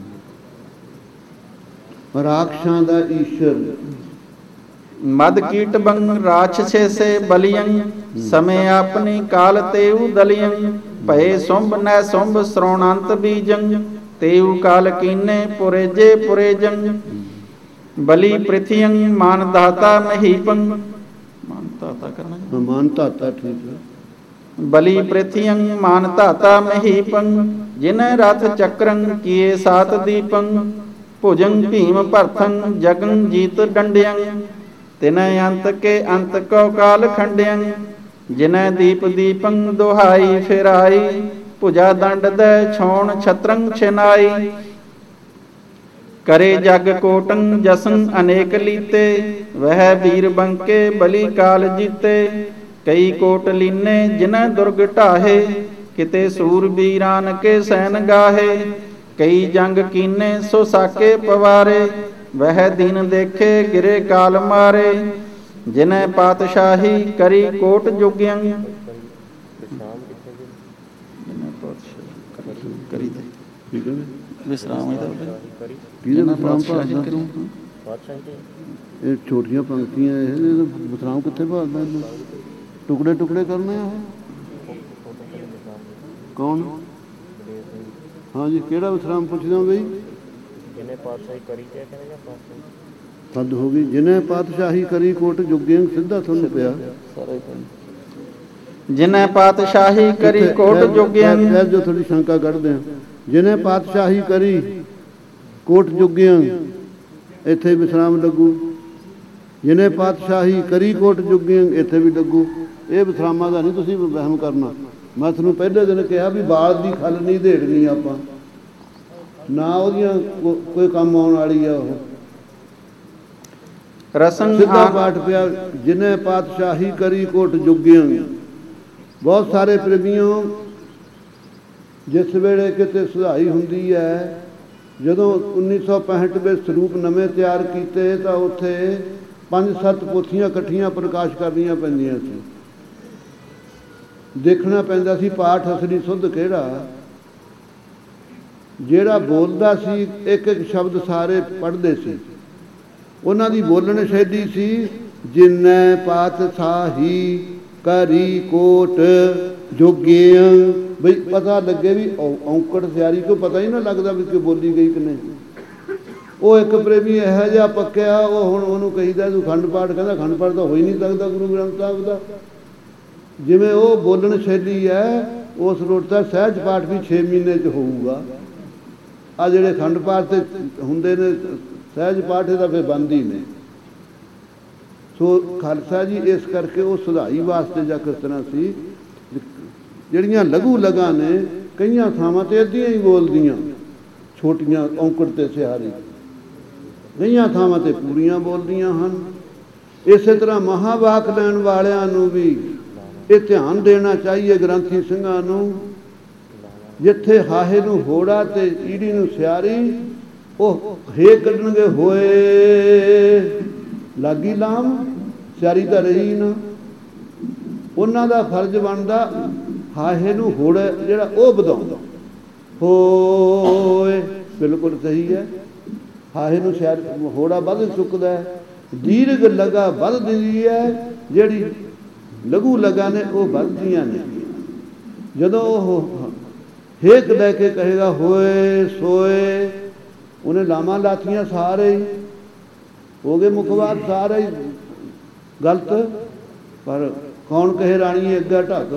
ਰਾਖਸ਼ਾਂ ਦਾ ਈਸ਼ਰ। ਮਦ ਕੀਟਬੰ ਰਾਛਸੇ ਸੇ ਬਲੀਅੰ ਸਮੇ ਆਪਣੀ ਕਾਲ ਤੇਉ ਦਲੀਅੰ ਭਏ ਸੁੰਭ ਨੈ ਸੁੰਭ ਸ੍ਰੋਣੰਤ ਬੀਜੰ ਤੇਉ ਕਾਲ ਕੀਨੇ ਪੁਰੇਜੇ ਪੁਰੇਜੰ ਬਲੀ ਪ੍ਰਿਥਿਯੰ ਮਾਨ ਦਾਤਾ ਮਹੀਪੰ। ਮਾਨ ਦਾਤਾ ਕਰਨਾ, ਮਾਨ ਦਾਤਾ ਠੀਕ ਹੈ। ਬਲੀ ਪ੍ਰਿਥਿਯੰ ਮਾਨ ਦਾਤਾ ਮਹੀਪੰ ਜਿਨੈ ਰਥ ਚੱਕਰੰ ਕੀਏ ਸਾਤ ਦੀਪੰ ਭੁਜੰ ਭੀਮ ਭਰਥੰ ਜਗੰ ਜੀਤ ਡੰਡਿਅੰ ਤਿਨੈ ਅੰਤ ਕੇ ਅੰਤ ਕੋ ਕਾਲ ਖੰਡਿਅੰ ਜਿਨੈ ਦੀਪ ਦੀਪੰ ਦੁਹਾਈ ਫਿਰਾਈ ਭੁਜਾ ਦੰਡ ਦੈ ਛੋਣ ਛਤਰੰ ਛਨਾਈ ਕਰੇ ਜਗ ਕੋਟੰ ਜਸੰ ਅਨੇਕ ਲੀਤੇ ਵਹਿ ਵੀਰ ਬੰਕੇ ਬਲੀ ਕਾਲ ਜੀਤੇ ਕਈ ਕੋਟ ਲੀਨੇ ਜਿਨੈ ਦੁਰਗ ਢਾਹੇ ਕਿਤੇ ਸੂਰ ਬੀਰਾਨ ਕੇ ਸੈਨ ਗਾਹੇ ਕਈ ਜੰਗ ਕੀਨੇ ਸੋ ਸਾਕੇ ਪਵਾਰੇ ਵਹਿ ਦਿਨ ਦੇਖੇ ਗਿਰੇ ਕਾਲ ਮਾਰੇ ਜਿਨੈ ਪਾਤਸ਼ਾਹੀ ਕਰੀ ਕੋਟ ਜੁਗਿਅੰ। ਕਰੀ ਦੇ ਠੀਕ ਹੈ ਵਿਸਰਾਮ ਇਹਦਾ ਕਿਹਦੇ ਵਿਸਰਾਮ ਭਾਲਦਾ ਕਰੂ। ਇਹ ਛੋਟੀਆਂ ਪੰਕਤੀਆਂ ਇਹ ਵਿਸਰਾਮ ਕਿੱਥੇ ਭਾਲਦਾ ਇਹਨੂੰ? ਟੁਕੜੇ ਟੁਕੜੇ ਕਰਨੇ ਆ ਕੌਣ? ਹਾਂਜੀ ਕਿਹੜਾ ਵਿਸਰਾਮ ਪੁੱਛਦਾ ਬਈ? ਜਿਹਨੇ ਪਾਤਸ਼ਾਹੀ ਕਰੀ ਕਿਆ ਕਹਿੰਦੇ ਜਾਂ ਹੱਦ ਹੋ ਗਈ। ਜਿਹਨੇ ਪਾਤਸ਼ਾਹੀ ਕਰੀ ਕੋਟ ਜੁਗਿਅੰ ਸਿੱਧਾ ਤੁਹਾਨੂੰ ਪਿਆ। ਜਿਨੈ ਪਾਤਸ਼ਾਹੀ ਕਰੀ ਕੋਟ ਜੁਗਿਅੰ ਜੋ ਥੋੜੀ ਸ਼ੰਕਾ ਕੱਢਦੇ ਆ। ਜਿਹਨੇ ਪਾਤਸ਼ਾਹੀ ਕਰੀ ਕੋਟ ਜੁਗਿਅੰ ਇੱਥੇ ਵਿਸਰਾਮ ਲੱਗੂ। ਜਿਹਨੇ ਪਾਤਸ਼ਾਹੀ ਕਰੀ ਕੋਟ ਜੁਗਿਅੰ ਇੱਥੇ ਵੀ ਲੱਗੂ। ਇਹ ਵਿਸਰਾਮਾਂ ਦਾ ਨਹੀਂ ਤੁਸੀਂ ਵਹਿਮ ਕਰਨਾ। ਮੈਂ ਤੁਹਾਨੂੰ ਪਹਿਲੇ ਦਿਨ ਕਿਹਾ ਵੀ ਬਾਲ ਦੀ ਖੱਲ ਨਹੀਂ ਦੇੜਨੀ ਆਪਾਂ ਨਾ, ਉਹਦੀਆਂ ਕੋਈ ਕੰਮ ਆਉਣ ਵਾਲੀ ਆ। ਉਹ ਰਸਨ ਸਿੱਧਾ ਪਾਠ ਪਿਆ। ਜਿਹਨੇ ਪਾਤਸ਼ਾਹੀ ਕਰੀ ਕੋਟ ਜੁਗਿਅੰ। ਬਹੁਤ ਸਾਰੇ ਪ੍ਰੇਮੀਓ ਜਿਸ ਵੇਲੇ ਕਿਤੇ ਸੁਧਾਈ ਹੁੰਦੀ ਹੈ, ਜਦੋਂ ਉੱਨੀ ਸੌ ਪੈਂਹਠ ਵਿੱਚ ਸਰੂਪ ਨਵੇਂ ਤਿਆਰ ਕੀਤੇ ਤਾਂ ਉੱਥੇ ਪੰਜ ਸੱਤ ਪੋਥੀਆਂ ਇਕੱਠੀਆਂ ਪ੍ਰਕਾਸ਼ ਕਰਨੀਆਂ ਪੈਂਦੀਆਂ ਸੀ। ਦੇਖਣਾ ਪੈਂਦਾ ਸੀ ਪਾਠ ਅਸਲੀ ਸੁੱਧ ਕਿਹੜਾ। ਜਿਹੜਾ ਬੋਲਦਾ ਸੀ ਇੱਕ ਇੱਕ ਸ਼ਬਦ ਸਾਰੇ ਪੜ੍ਹਦੇ ਸੀ। ਉਹਨਾਂ ਦੀ ਬੋਲਣ ਸ਼ੈਲੀ ਸੀ ਜਿਨੈ ਪਾਤਸ਼ਾਹੀ ਕਰੀ ਕੋਟ ਜੁਗਿਅੰ। ਬਈ ਪਤਾ ਲੱਗੇ ਵੀ ਔਂਕੜ ਸਿਆਰੀ ਕੋਈ ਪਤਾ ਹੀ ਨਾ ਲੱਗਦਾ ਵੀ ਕਿ ਬੋਲੀ ਗਈ ਕਿ ਨਹੀਂ। ਉਹ ਇੱਕ ਪ੍ਰੇਮੀ ਇਹੋ ਜਿਹਾ ਪੱਕਿਆ, ਉਹ ਹੁਣ ਉਹਨੂੰ ਕਹੀਦਾ ਤੂੰ ਖੰਡ ਪਾਠ, ਕਹਿੰਦਾ ਖੰਡ ਪਾਠ ਤਾਂ ਹੋ ਹੀ ਨਹੀਂ ਸਕਦਾ ਗੁਰੂ ਗ੍ਰੰਥ ਸਾਹਿਬ ਦਾ। ਜਿਵੇਂ ਉਹ ਬੋਲਣ ਸ਼ੈਲੀ ਹੈ ਉਸ ਰੋਟਾ ਸਹਿਜ ਪਾਠ ਵੀ ਛੇ ਮਹੀਨੇ 'ਚ ਹੋਊਗਾ। ਆ ਜਿਹੜੇ ਖੰਡ ਪਾਠ ਤੇ ਹੁੰਦੇ ਨੇ ਸਹਿਜ ਪਾਠ ਇਹਦਾ ਫਿਰ ਬੰਦ ਹੀ ਨੇ। ਸੋ ਖਾਲਸਾ ਜੀ ਇਸ ਕਰਕੇ ਉਹ ਸੁਧਾਈ ਵਾਸਤੇ ਜਾਂ ਕਿਸ ਤਰ੍ਹਾਂ ਸੀ। ਜਿਹੜੀਆਂ ਲਘੂ ਲਗਾ ਨੇ ਕਈਆਂ ਥਾਵਾਂ 'ਤੇ ਅੱਧੀਆਂ ਹੀ ਬੋਲਦੀਆਂ ਛੋਟੀਆਂ ਔਂਕੜ ਤੇ ਸਿਹਾਰੀ, ਕਈਆਂ ਥਾਵਾਂ 'ਤੇ ਪੂਰੀਆਂ ਬੋਲਦੀਆਂ ਹਨ। ਇਸੇ ਤਰ੍ਹਾਂ ਮਹਾਵਾਕ ਲੈਣ ਵਾਲਿਆਂ ਨੂੰ ਵੀ ਇਹ ਧਿਆਨ ਦੇਣਾ ਚਾਹੀਏ ਗ੍ਰੰਥੀ ਸਿੰਘਾਂ ਨੂੰ। ਜਿੱਥੇ ਹਾਹੇ ਨੂੰ ਹੋੜਾ ਤੇ ਈੜੀ ਨੂੰ ਸਿਆਰੀ, ਉਹ ਹੇ ਕੱਢਣਗੇ ਹੋਏ ਲਾਗੀ ਲਾਮ, ਸਿਆਰੀ ਤਾਂ ਰਹੀ ਨਾ। ਉਹਨਾਂ ਦਾ ਫਰਜ਼ ਬਣਦਾ ਹਾਹੇ ਨੂੰ ਹੋੜਾ ਜਿਹੜਾ ਉਹ ਵਧਾਉਂਦਾ। ਹੋਏ ਬਿਲਕੁਲ ਸਹੀ ਹੈ। ਹਾਹੇ ਨੂੰ ਸਿਆਰੀ ਹੋੜਾ ਵੱਧ ਚੁੱਕਦਾ ਹੈ। ਦੀਰਘ ਲਗਾ ਵੱਧ ਦਿੰਦੀ ਹੈ, ਜਿਹੜੀ ਲਘੂ ਲਗਾ ਨੇ ਉਹ ਵੱਧਦੀਆਂ ਨੇ। ਜਦੋਂ ਉਹ ਹੇਕ ਲੈ ਕੇ ਕਹੇਗਾ ਹੋਏ ਸੋਏ, ਉਹਨੇ ਲਾਵਾਂ ਲਾਤੀਆਂ ਸਾਰੇ ਹੀ ਹੋ ਗਏ ਮੁਖਵਾਦ ਸਾਰੇ ਹੀ ਗਲਤ। ਪਰ ਕੌਣ ਕਹੇ ਰਾਣੀ ਅੱਗਾ ਢੱਕ।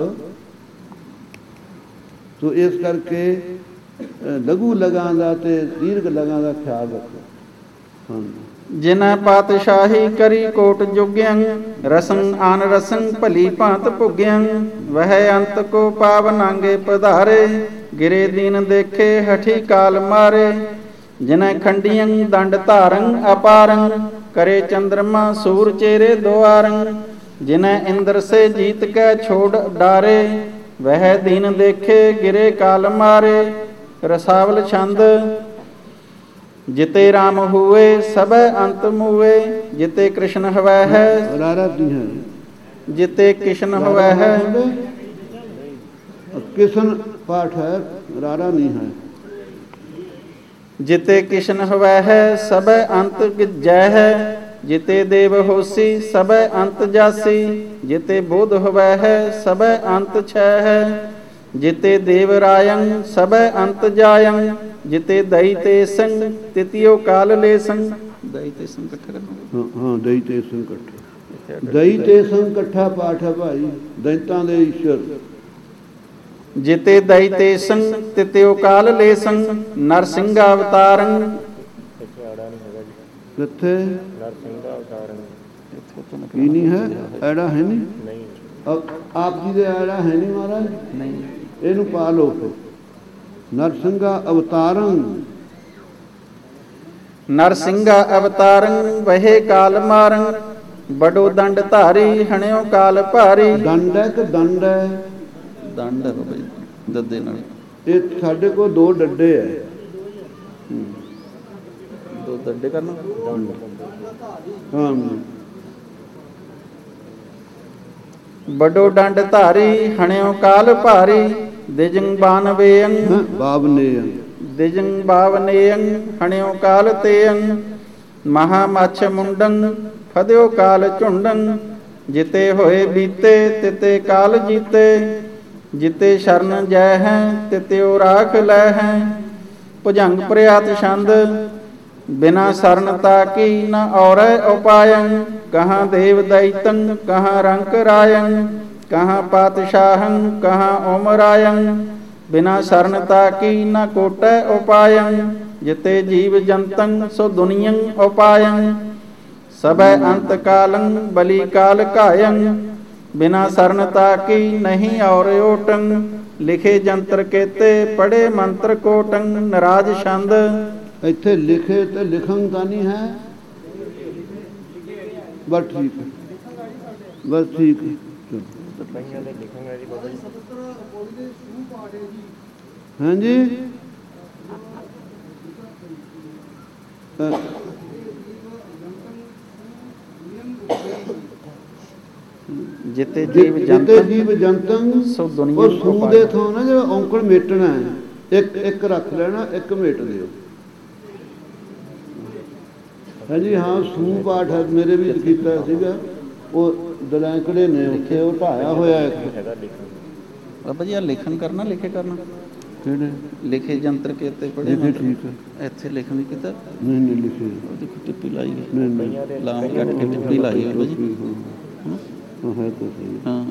ਸੋ ਇਸ ਕਰਕੇ ਲਘੂ ਲਗਾਂ ਦਾ ਤੇ ਦੀਰਘ ਲਗਾਂ ਦਾ ਖਿਆਲ ਰੱਖੋ। ਹਾਂ ਜਿਨੈ ਪਾਤਸ਼ਾਹੀ ਕਰੀ ਕੋਟ ਜੁਗਿਅੰ ਰਸਨ ਆਨ ਰਸਨ ਭਲੀ ਭਾਂਤ ਭੁਗਿਅੰ ਵਹਿ ਅੰਤ ਕੋ ਪਾਵ ਨਾਂਗੇ ਪਧਾਰੇ ਗਿਰੇ ਦੀਨ ਦੇਖੇ ਹਠੀ ਕਾਲ ਮਾਰੇ ਜਿਨੈ ਖੰਡੀਅੰ ਦੰਡ ਧਾਰੰ ਅਪਾਰੰ ਕਰੇ ਚੰਦਰਮਾ ਸੂਰ ਚੇਰੇ ਦੁਆਰੰ ਜਿਨੈ ਇੰਦਰ ਸੇ ਜੀਤ ਕੈ ਛੋੜ ਡਾਰੇ ਵਹਿ ਦੀਨ ਦੇਖੇ ਗਿਰੇ ਕਾਲ ਮਾਰੇ। ਰਸਾਵਲ ਛੰਦ। जिते राम हुए सब अंत मुए, जिते कृष्ण हवै है रारा दी है, जिते कृष्ण हवै है। किशन पाठ है, रारा नहीं है। जिते कृष्ण हवै है सब अंत जय है, जिते देव होसी सब अंत जासी, जिते बोध हवै है सब अंत छय है, जिते देवरायं सब अंत जायं, जिते दई ते संग तितियो काल ले संग। दई ते संग इकट्ठा करना। हाँ हाँ, दई ते संग इकट्ठा, दई ते संग इकट्ठा पाठ है भाई, दैतां दे ईश्वर। जिते दई ते संग तितियो काल ले संग, नरसिंह अवतारं। किथे नरसिंह अवतारं की नहीं है, ऐड़ा है नहीं, अब आप जी दे ऐड़ा है नहीं महाराज, नहीं इनू पा लो फिर। नरसिंह अवतारं, नरसिंह अवतारं वहे काल मारं, बड़ो दंड धारी हणियो काल भारी। दंड है कि दंड है? दंड है भाई, दद्दे नाल। ये साडे को दो डड्डे है, दो दंडे करना। हाँ, बड़ो दंड धारी हणियो काल भारी, दिजंग बानवेयं बावनेयं, दिजंग बावनेयं हणियो काल तेयं, महामच्छ मुंडं फदियो काल झुंडं, जिते होए बीते तिते काल जीते, जिते शरण जय हैं तित्यो राख लै हैं, भुजंग प्रयात छंद बिना शरणता की न और उपायं, कहाँ देव दैतं कहाँ रंक रायं, कहाँ पातशाहं कहाँ ओमरायं, बिना शरणता की न कोट उपायं, जिते जीव जंतं सो दुनियं उपायं, सब अंत कालं बलि काल कायं, बिना शरणता की नहीं और ओटं, लिखे जंत्र केते पढ़े मंत्र कोटं, नराज छंद। इत्थे लिखे तो लिखन का नहीं है, बस ठीक है, बस ठीक है। हाँ जी, जिते जीव जिते जीव जंतंग सो ਉਹ दुनिया ਸੂ ਦੇ ਥੋਂ ਨਾ ਜਿਹੜਾ ਔਂਕੜ ਮੇਟਣਾ ਹੈ, ਇੱਕ ਇੱਕ ਰੱਖ ਲੈਣਾ, ਇੱਕ ਮੇਟ ਦਿਓ। ਹਾਂਜੀ ਹਾਂ, ਸੂ ਪਾਠ ਹੈ, ਮੇਰੇ ਵੀ ਕੀਤਾ ਸੀਗਾ, ਉਹ ਦਲੈਂਕੜੇ ਨੇ ਉੱਥੇ ਉਹ ਢਾਇਆ ਹੋਇਆ ਇੱਕ। ਬਾਬਾ ਜੀ ਆ ਲਿਖਣ ਕਰਨਾ, ਲਿਖੇ ਕਰਨਾ ਕਿਹੜੇ ਲਿਖੇ ਜੰਤਰ ਕੇ ਉੱਤੇ ਪੜ੍ਹੇ ਲਿਖੇ? ਠੀਕ ਹੈ, ਇੱਥੇ ਲਿਖਣ ਨਹੀਂ ਕੀਤਾ, ਨਹੀਂ ਨਹੀਂ ਲਿਖੇ, ਦੇਖੋ ਟਿੱਪੀ ਲਾਈ ਹੋਈ, ਨਹੀਂ ਨਹੀਂ ਲਾਮ ਕੱਟ ਕੇ ਟਿੱਪੀ ਲਾਈ ਹੋਈ ਬਾਬਾ ਜੀ। ਹਾਂ ਹੈ ਤਾਂ ਸਹੀ। ਹਾਂ,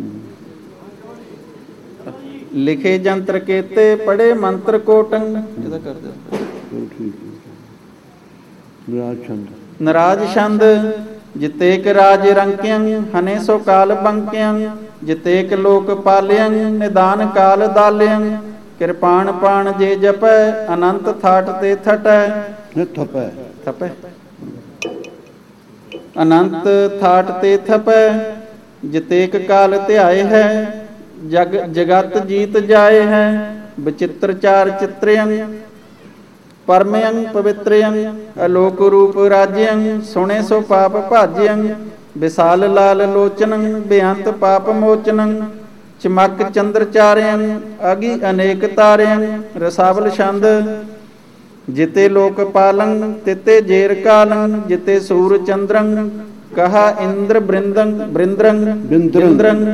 ਲਿਖੇ ਜੰਤਰ ਕੇਤੇ ਪੜ੍ਹੇ ਮੰਤਰ ਕੋਟੰ, ਇਹਦਾ ਕਰ ਦਿਓ। ਚਲੋ ਠੀਕ ਹੈ। ਨਰਾਜ ਛੰਦ, ਨਰਾਜ ਛੰਦ ਜਿਤੇਕ ਰਾਜ ਰੰਕਿਆਂ ਹਨੇ ਸੋ ਕਾਲ ਬੰਕਿਆਂ, ਜਿਤੇਕ ਲੋਕ ਪਾਲਿਆਂ ਨਿਦਾਨ ਕਾਲ ਦਾਲਿਆਂ, ਕਿਰਪਾਨ ਪਾਣ ਜੇ ਜਪੈ ਅਨੰਤ ਥਾਟ ਤੇ ਥਟੈ। ਇਹ ਥਪੈ ਥਪੈ ਅਨੰਤ ਥਾਟ ਤੇ ਥਪੈ, ਜਿਤੇਕ ਕਾਲ ਧਿਆਏ ਹੈ ਜਗ ਜਗਤ ਜੀਤ ਜਾਏ ਹੈ, ਬਚਿੱਤਰ ਚਾਰ ਚਿਤ੍ਰਿਆਂ ਪਰਮਯੰ ਪਵਿੱਤਰਯੰ, ਅਲੋਕ ਰੂਪ ਰਾਜਯੰ ਸੁਣੇ ਸੋ ਪਾਪ ਭਾਜਯੰ, ਵਿਸਾਲ ਲਾਲ ਲੋਚਨੰ ਬੇਅੰਤ ਪਾਪ ਮੋਚਨੰ, ਚਮਕ ਚੰਦਰ ਚਾਰਿਆਂ ਅਗੀ ਅਨੇਕ ਤਾਰਿਆਂ। ਰਸਾਵਲ ਛੰਦ ਜਿਤੇ ਲੋਕ ਪਾਲੰ ਤਿਤੇ ਜੇਰ ਕਾਲੰ, ਜਿਤੇ ਸੂਰ ਚੰਦਰੰ ਕਹਾ ਇੰਦਰ ਬ੍ਰਿੰਦੰ ਬ੍ਰਿੰਦਰੰ ਬਿੰਦਰੰ,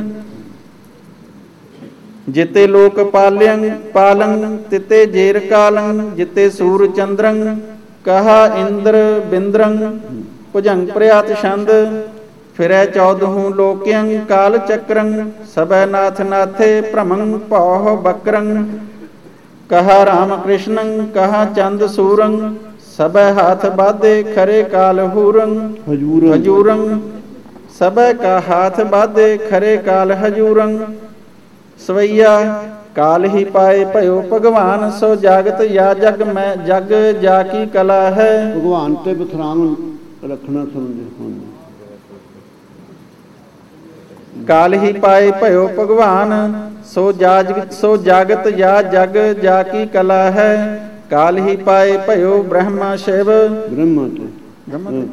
ਜਿਤੇ ਲੋਕ ਪਾਲਿਅੰ ਪਾਲੰ ਤਿਤੇ ਜੇਰ ਕਾਲੰ, ਜਿਤੇ ਸੂਰ ਚੰਦਰੰ ਕਹਾ ਇੰਦਰ ਬਿੰਦਰੰ। ਭੁਜੰਗ ਪ੍ਰਯਾਤ ਛੰਦ ਫਿਰੈ ਚੌਦਹੂ ਲੋਕਿਅੰ ਕਾਲ ਚੱਕਰੰ, ਸਭੈ ਨਾਥ ਨਾਥੇ ਭ੍ਰਮੰ ਭਉ ਬਕਰੰ, ਕਹਾ ਰਾਮ ਕ੍ਰਿਸ਼ਨੰ ਕਹਾ ਚੰਦ ਸੂਰੰ, ਸਭੈ ਹਾਥ ਬਾਧੇ ਖਰੇ ਕਾਲ ਹੂਰੰ ਹਜੂਰੰ ਹਜੂਰੰ, ਸਭੈ ਕਾ ਹਾਥ ਬਾਧੇ ਖਰੇ ਕਾਲ ਹਜੂਰੰ। ਸਵਈਆ ਕਾਲ ਹੀ ਪਾਏ ਭਇਓ ਭਗਵਾਨ, ਸੋ ਜਾਗਤ ਯਾ ਜਗ ਮੈਂ ਜਗ ਜਾ ਕੀ ਕਲਾ ਹੈ। ਭਗਵਾਨ ਤੇ ਬਥਰਾਮ ਰੱਖਣਾ ਸਮਝੇ ਹੁਣ। ਕਾਲ ਹੀ ਪਾਏ ਭਇਓ ਭਗਵਾਨ, ਸੋ ਜਾਗ ਸੋ ਜਾਗਤ ਯਾ ਜਗ ਜਾ ਕੀ ਕਲਾ ਹੈ। ਕਾਲ ਹੀ ਪਾਏ ਭਇਓ ਬ੍ਰਹਮਾ ਸ਼ਿਵ। ਬ੍ਰਹਮਾ ਤੇ ਬ੍ਰਹਮਾ ਤੇ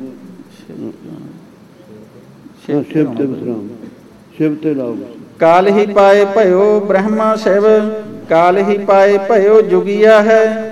ਹਾਂ, ਸ਼ਿਵ ਤੇ ਵਿਸਰਾਮ, ਸ਼ਿਵ ਤੇ ਲਾਓ। ਕਾਲ ਹੀ ਪਾਏ ਭਇਓ ਬ੍ਰਹਮਾ ਸ਼ਿਵ, ਕਾਲ ਹੀ ਪਾਏ ਭਇਓ ਜੁਗੀਆ ਹੈ।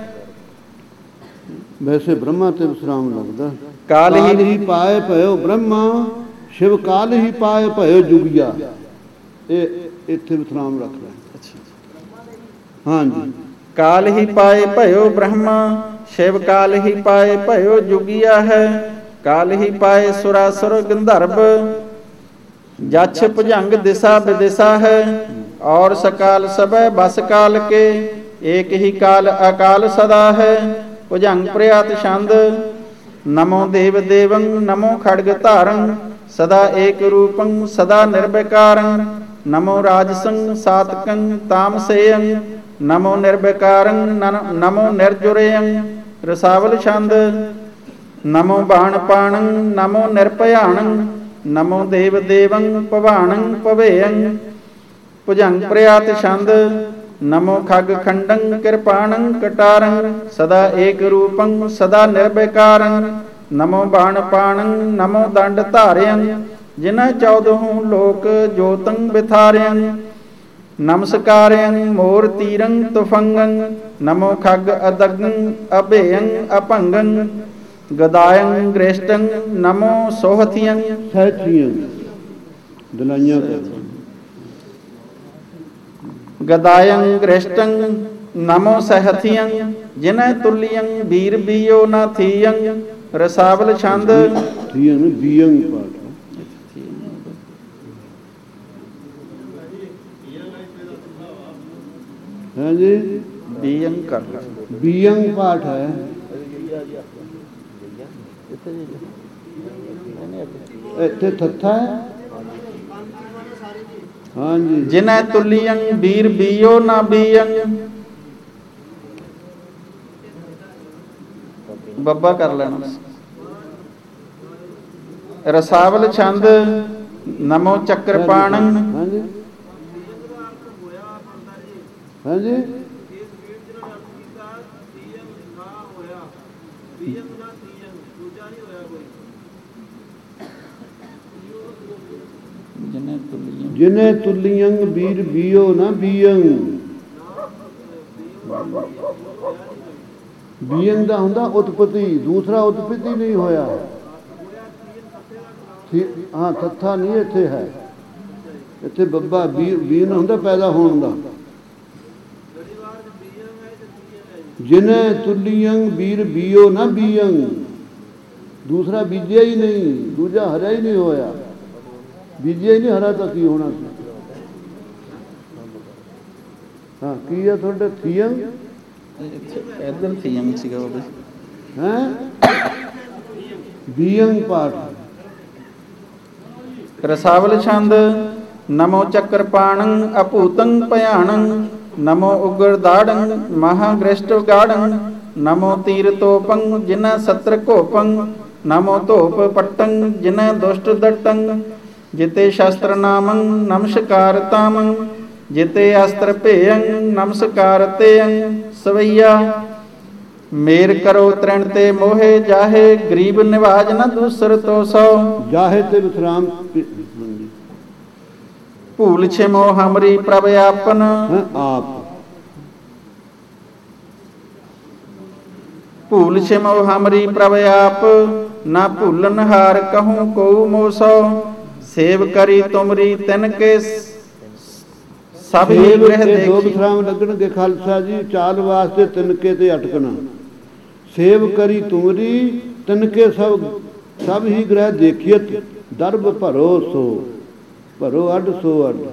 ਵੈਸੇ ਬ੍ਰਹਮਾ ਤੇ ਵਿਸਰਾਮ ਲੱਗਦਾ। ਕਾਲ ਹੀ ਹੀ ਪਾਏ ਭਇਓ ਬ੍ਰਹਮਾ ਸ਼ਿਵ, ਕਾਲ ਹੀ ਪਾਏ ਭਇਓ ਜੁਗੀਆ, ਇਹ ਇੱਥੇ ਵਿਸਰਾਮ ਰੱਖਦਾ। ਹਾਂਜੀ। ਕਾਲ ਹੀ ਪਾਏ ਭਇਓ ਬ੍ਰਹਮਾ ਸ਼ਿਵ, ਕਾਲ ਹੀ ਪਾਏ ਭਇਓ ਜੁਗੀਆ ਹੈ। ਕਾਲ ਹੀ ਪਾਏ ਸੁਰਾਸੁਰ ਗੰਧਰਵ, ਜਛ ਭੁਜੰਗ ਦਿਸ਼ਾ ਵਿਦਿਸ਼ਾ ਹੈ। ਔਰ ਸਕਾਲ ਸਭੈ ਬਸ ਕਾਲ ਕੇ, ਏਕ ਹੀ ਕਾਲ ਅਕਾਲ ਸਦਾ ਹੈ। ਭੁਜੰਗ ਪ੍ਰਿਆਤ ਛੰਦ, ਨਮੋ ਦੇਵ ਦੇਵੰ ਨਮੋ ਖੜਗ ਧਾਰੰ, ਸਦਾ ਏਕ ਰੂਪੰ ਸਦਾ ਨਿਰਵਿਕਾਰੰ। ਨਮੋ ਰਾਜਸੰ ਸਾਤਕੰ ਤਾਮਸੇਯੰ, ਨਮੋ ਨਿਰਵਿਕਾਰੰ ਨਮੋ ਨਿਰਜੁਰਯੰ। ਰਸਾਵਲ ਛੰਦ, ਨਮੋ ਬਾਣ ਪਾਣੰ ਨਮੋ ਨਿਰਭਯਾਣੰ, ਨਮੋ ਦੇਵ ਦੇਵੰ ਭਵਾਣੰ ਭਵੇਯੰ। ਭੁਜੰਗ ਪ੍ਰਿਆਤ ਛੰਦ, ਨਮੋ ਖਗ ਖੰਡੰ ਕਿਰਪਾਣੰ ਕਟਾਰੰ, ਸਦਾ ਏਕ ਰੂਪੰ ਸਦਾ ਨਿਰਵਿਕਾਰੰ। ਨਮੋ ਬਾਣ ਪਾਣੰ ਨਮੋ ਦੰਡ ਧਾਰਯੰ, ਜਿਨ੍ਹਾਂ ਚੌਦਹੂ ਲੋਕ ਜੋਤੰ ਬਿਥਾਰਯੰ। ਨਮਸਕਾਰਯੰ ਮੋਰ ਤੀਰੰ ਤੁਫੰਗੰ, ਨਮੋ ਖਗ ਅਦਗੰ ਅਭੇਯੰ ਅਭੰਗੰ। ਗਦਾਯੰ ਗ੍ਰੇਸ਼ਟੰ ਨਮੋ ਸੋਹਥਿਯੰ, ਸਹਿਥੀਆਂ ਦਲਾਈਆਂ ਕਰ। ਗਦਾਯੰ ਗ੍ਰੇਸ਼ਟੰ ਨਮੋ ਸਹਥਿਯੰ, ਜਿਨੈ ਤੁਲਿਯੰ ਵੀਰ ਬੀਓ ਨਾ ਥੀਯੰ। ਰਸਾਵਲ ਛੰਦ, ਥੀਯੰ ਬੀਯੰ ਪਾਠ। ਹਾਂਜੀ, ਬੀਯੰ ਕਰ ਬੀਯੰ ਪਾਠ ਹੈ। ਇੱਥੇ ਥੱਥਾ ਹੈ। ਹਾਂਜੀ। ਜਿਨੈ ਤੁਲਿਯੰ ਵੀਰ ਬੀਓ ਨਾ ਬੀਯੰ। ਬੱਬਾ ਕਰ ਲੈਣਾ। ਰਸਾਵਲ ਛੰਦ, ਨਮੋ ਚੱਕਰਪਾਣੰ। ਹਾਂਜੀ ਹਾਂਜੀ। ਜਿਨੇ ਤੁਲਿਯੰ ਵੀਰ ਬੀਓ ਨਾ ਬੀਯੰ। ਬੀਯੰ ਦਾ ਹੁੰਦਾ ਉਤਪਤੀ, ਦੂਸਰਾ ਉਤਪਤੀ ਨਹੀਂ ਹੋਇਆ। ਹਾਂ, ਥੱਥਾ ਨਹੀਂ ਇੱਥੇ ਹੈ। ਇੱਥੇ ਬੱਬਾ ਬੀ ਬੀਨ ਹੁੰਦਾ ਪੈਦਾ ਹੋਣ ਦਾ। ਜਿਨੇ ਤੁਲਿਯੰ ਵੀਰ ਬੀਓ ਨਾ ਬੀਯੰ, ਦੂਸਰਾ ਬੀਜਿਆ ਹੀ ਨਹੀਂ, ਦੂਜਾ ਹਰਿਆ ਹੀ ਨਹੀਂ ਹੋਇਆ। ਬੀਜਿਆ ਹੀ ਨਹੀਂ, ਹਰਾ ਤਾਂ ਕੀ ਹੋਣਾ ਸੀ। ਹਾਂ, ਕੀ ਆ ਤੁਹਾਡੇ ਥੀਯੰ? ਇੱਧਰ ਥੀਯੰ ਸੀਗਾ ਬਾਬਾ ਜੀ। ਹੈਂ, ਬੀਯੰ ਪਾਠ। ਰਸਾਵਲ ਛੰਦ, ਨਮੋ ਚੱਕਰਪਾਣੰ ਅਭੂਤੰ ਭਯਾਣੰ, ਨਮੋ ਉਗਰ ਦਾੜੰ ਮਹਾਗ੍ਰਿਸ਼ਟ ਗਾੜੰ। ਨਮੋ ਤੀਰ ਤੋਪੰ ਜਿਨੈ ਸਤਰ ਘੋਪੰ, ਨਮੋ ਧੋਪ ਪੱਟੰ ਜਿਨੈ ਦੁਸ਼ਟ ਦਟੰ। ਜਿਤੇ ਸ਼ਸਤਰ ਨਾਮੰ ਨਮਸਕਾਰ ਤਾਮੰ, ਜਿਤੇ ਅਸਤਰ ਭੇਯੰ ਨਮਸਕਾਰ ਤੇਯੰ। ਸਵਈਆ ਮੇਰ ਕਰੋ ਤ੍ਰਿਣ ਤੇ ਮੋਹੇ, ਜਾਹੇ ਗਰੀਬ ਨਿਵਾਜ ਨ ਦੂਸਰ ਤੋ ਸੋ। ਜਾਹੇ ਤੇ ਵਿਸਰਾਮ। ਭੂਲ ਛਿਮੋ ਹਮਰੀ ਪ੍ਰਭ ਆਪਨ, ਆਪ। ਭੂਲ ਛਿਮੋ ਹਮਰੀ ਪ੍ਰਭ ਆਪ, ਨਾ ਭੂਲਨ ਹਾਰ ਕਹੂੰ ਕੋ ਮੋਸੋ। ਸੇਵ ਕਰੀ ਤੁਮਰੀ ਤਿਨ ਕੇ ਸਭ ਹੀ ਗ੍ਰਹਿ ਦੇਖੀ। ਦੋ ਵਿਸਰਾਮ ਲੱਗਣਗੇ ਖਾਲਸਾ ਜੀ, ਚਾਲ ਵਾਸਤੇ ਤਿਨਕੇ ਤੇ ਅਟਕਣਾ। ਸੇਵ ਕਰੀ ਤੁਮਰੀ ਤਿਨਕੇ ਸਭ ਸਭ ਹੀ ਗ੍ਰਹਿ ਦੇਖੀਅਤ, ਦਰਬ ਭਰੋ ਸੋ ਭਰੋ ਅੱਡ ਸੋ ਅੱਡ।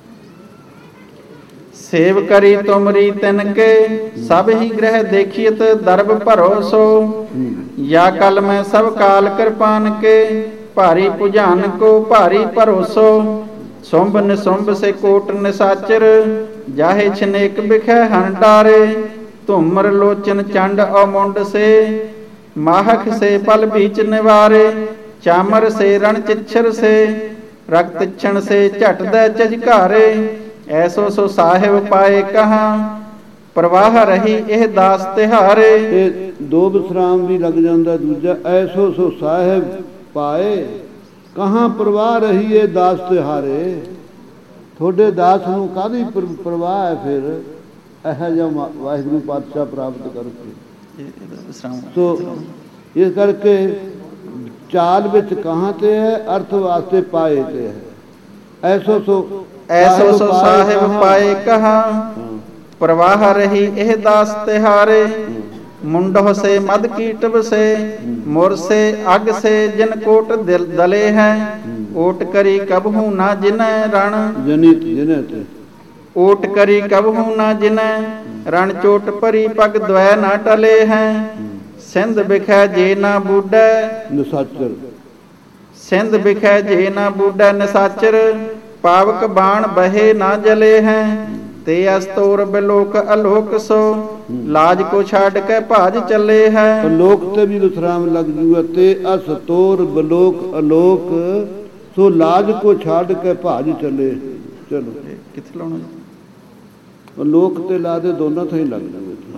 ਸੇਵ ਕਰੀ ਤੁਮਰੀ ਤਿਨਕੇ ਸਭ ਹੀ ਗ੍ਰਹਿ ਦੇਖੀਅਤ, ਦਰਬ ਭਰੋ ਸੋ। ਯਾ ਕਲ ਮੈਂ ਸਭ ਕਾਲ ਕਿਰਪਾਨ ਕੇ, ਭਾਰੀ ਭੁਜਾਨ ਕੋ ਭਾਰੀ ਭਰੋਸੋ। ਸੁੰਭ ਨਿਸੁੰਭ ਸੇ ਕੋਟ ਨਿਸਾਚਰ, ਜਾਹੇ ਛਨੇਕ ਬਿਖੈ ਹਨ ਡਾਰੇ। ਧੂਮਰ ਲੋਚਨ ਚੰਡ ਅਮੁੰਡ ਸੇ, ਮਾਹਕ ਸੇ ਪਲ ਬੀਚ ਨਿਵਾਰੇ। ਚਾਮਰ ਸੇ ਰਣ ਚਿੱਛਰ ਸੇ, ਰਕਤ ਛਣ ਸੇ ਝਟ ਦੈ ਝਜਕਾਰੇ। ਐਸੋ ਸੋ ਸਾਹਿਬ ਪਾਏ ਕਹਾਂ, ਪ੍ਰਵਾਹ ਰਹੀ ਇਹ ਦਾਸ ਤਿਹਾਰੇ। ਇਹ ਦੋ ਵਿਸਰਾਮ ਵੀ ਲੱਗ ਜਾਂਦਾ। ਦੂਜਾ ਐਸੋ ਸੋ ਸਾਹਿਬ ਪਾਏ ਕਹਾਂ ਪ੍ਰਵਾਹ ਰਹੀ ਇਹ ਦਾਸ ਤਿਹਾਰੇ। ਤੁਹਾਡੇ ਦਾਸ ਨੂੰ ਕਾਹਦੀ ਪ੍ਰਵਾਹ ਹੈ ਫਿਰ ਇਹੋ ਜਿਹਾ ਵਾਹਿਗੁਰੂ ਪਾਤਸ਼ਾਹ ਪ੍ਰਾਪਤ ਕਰਕੇ। ਸੋ ਇਸ ਕਰਕੇ ਚਾਲ ਵਿੱਚ ਕਹਾਂ ਤੇ ਹੈ, ਅਰਥ ਵਾਸਤੇ ਪਾਏ ਤੇ ਹੈ। ਐਸੋ ਸੋ ਐਸੋ ਸੋ ਸਾਹਿਬ ਪਾਏ ਕਹਾਂ ਪ੍ਰਵਾਹ ਰਹੀ ਇਹ ਦਾਸ ਤਿਹਾਰੇ। ਮੁੰਡੋ ਸੇ ਮਦ ਕੀਟਬ ਸੇ ਮੁਰ ਸੇ ਅਗ ਸੇ ਜਿਨ ਕੋਟ ਦਿਲ ਦਲੇ ਹੈ। ਓਟ ਕਰੀ ਕਬਹੂ ਨਾ ਜਿਨੈ ਰਣ ਜਨਿਤ ਜਿਨੈ ਤੇ ਓਟ ਕਰੀ ਕਬਹੂ ਨਾ ਜਿਨੈ ਰਣ ਚੋਟ ਭਰੀ ਪਗ ਦਵੈ ਨਾ ਟਲੇ ਹੈ। ਸਿੰਧ ਬਿਖੈ ਜੇ ਨਾ ਬੂਢੈ ਨਿਸਾਚਰ ਸਿੰਧ ਬਿਖੈ ਜੇ ਨਾ ਬੂਢੈ ਨਿਸਾਚਰ। ਪਾਵਕ ਬਾਣ ਬਹੇ ਨਾ ਜਲੇ ਹੈ। ਤੇ ਅਸਤੋਰ ਬਿਲੋਕ ਅਲੋਕ ਸੋ ਲਾਜ ਕੋ ਛੱਡ ਕੇ ਭਾਜ ਚੱਲੇ ਹੈ। ਲੋਕ ਤੇ ਵੀ ਵਿਸਰਾਮ ਲੱਗ ਜੂਗਾ। ਤੇ ਅਸਤੋਰ ਬਿਲੋਕ ਅਲੋਕ ਸੋ ਲਾਜ ਕੋ ਛੱਡ ਕੇ ਭਾਜ ਚੱਲੇ। ਚਲੋ ਕਿੱਥੇ ਲਾਉਣਾ ਲੋਕ ਤੇ ਲਾ ਦੇ ਦੋਨਾਂ ਤੋਂ ਹੀ ਲੱਗ ਜੂਗਾ।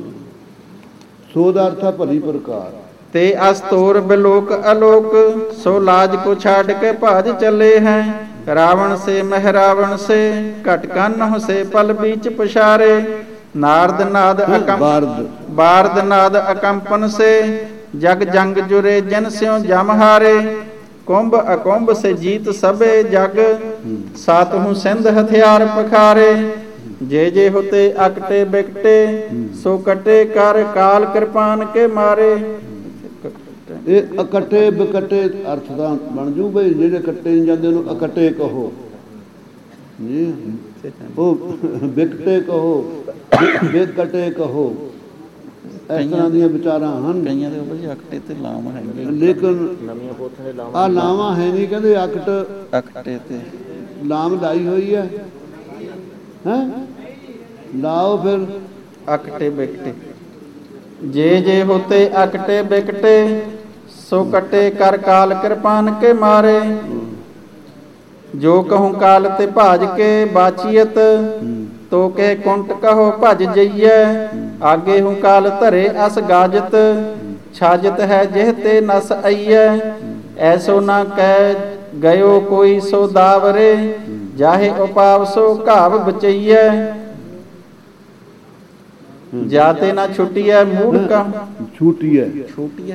ਸੋ ਦਾ ਅਰਥ ਹੈ ਭਲੀ ਪ੍ਰਕਾਰ। ਤੇ ਅਸਤੋਰ ਬਿਲੋਕ ਅਲੋਕ ਸੋ ਲਾਜ ਕੋ ਛੱਡ ਕੇ ਭਾਜ ਚੱਲੇ ਹੈ। ਰਾਵਣ ਸੇ ਮਹਿਰਾਵਣ ਸੇ ਘਟ ਕੰਨ ਸੇ ਪਲ बीच ਪਛਾਰੇ। ਨਾਰਦ ਨਾਦ ਅਕੰਪ ਬਾਰਦ ਨਾਦ ਅਕੰਪਨ ਸੇ ਜਗ ਜੰਗ ਜੁਰੇ ਜਨ ਸਿਉ ਜਮ ਹਾਰੇ। ਕੁੰਭ ਅਕੁੰਭ ਸੇ ਜੀਤ ਸਭੇ ਜਗ ਸਾਤਹੁ ਸਿੰਧ ਹਥਿਆਰ ਪਖਾਰੇ। ਜੇ ਜੇ ਹੋਤੇ ਅਕਟੇ ਬਿਕਟੇ ਸੋ ਕਟੇ ਕਰ ਕਾਲ ਕਿਰਪਾਨ ਕੇ ਮਾਰੇ। ਇਹ ਇਕੱਠੇ ਬਿਕਟੇ ਅਰਥ ਦਾ ਬਣ ਜੂ ਬਈ ਜਿਹੜੇ ਕੱਟੇ ਨਹੀਂ ਜਾਂਦੇ ਉਹਨੂੰ ਇਕੱਠੇ ਕਹੋ ਜੀ। ਉਹ ਬਿਕਟੇ ਕਹੋ ਬੇਕਟੇ ਕਹੋ। ਇਸ ਤਰ੍ਹਾਂ ਦੀਆਂ ਵਿਚਾਰਾਂ ਹਨ। ਕਈਆਂ ਦੇ ਬਈ ਅਕਟੇ ਤੇ ਲਾਵਾਂ ਹੈਗੇ ਲੇਕਿਨ ਨਵੀਆਂ ਪੋਥੀਆਂ ਦੇ ਲਾਵਾਂ ਆ ਲਾਵਾਂ ਹੈ ਨਹੀਂ। ਕਹਿੰਦੇ ਅਕਟ ਅਕਟੇ ਤੇ ਲਾਮ ਲਾਈ ਹੋਈ ਹੈ ਹੈਂ। ਲਾਓ ਫਿਰ ਅਕਟੇ ਬਿਕਟੇ ਜੇ ਜੇ ਹੋਤੇ ਅਕਟੇ ਬਿਕਟੇ ਸੋ ਕਟੇ ਕਰ ਕਾਲ ਕਿਰਪਾਨ ਕੇ ਮਾਰੇ। ਜੋ ਕਹੂੰ ਕਾਲ ਤੇ ਭਾਜ ਕੇ ਬਾਚੀਅਤ ਤੋ ਕੇ ਕੁੰਟ ਕਹੋ ਭਜ ਜਈਐ। ਆਗੇ ਹੂੰ ਕਾਲ ਧਰੇ ਅਸ ਗਾਜਤ ਛਾਜਤ ਹੈ ਜਿਹ ਤੇ ਨਸ ਆਈਐ। ਐਸੋ ਨਾ ਕਹਿ ਗਇਓ ਕੋਈ ਸੋ ਦਾਵਰੇ ਜਾਹੇ ਉਪਾਵ ਸੋ ਘਾਵ ਬਚਈਐ। ਜਾਤੇ ਨਾ ਛੁੱਟੀਐ ਮੂੜ ਕਾ ਛੂਟੀਐ ਛੂਟੀਐ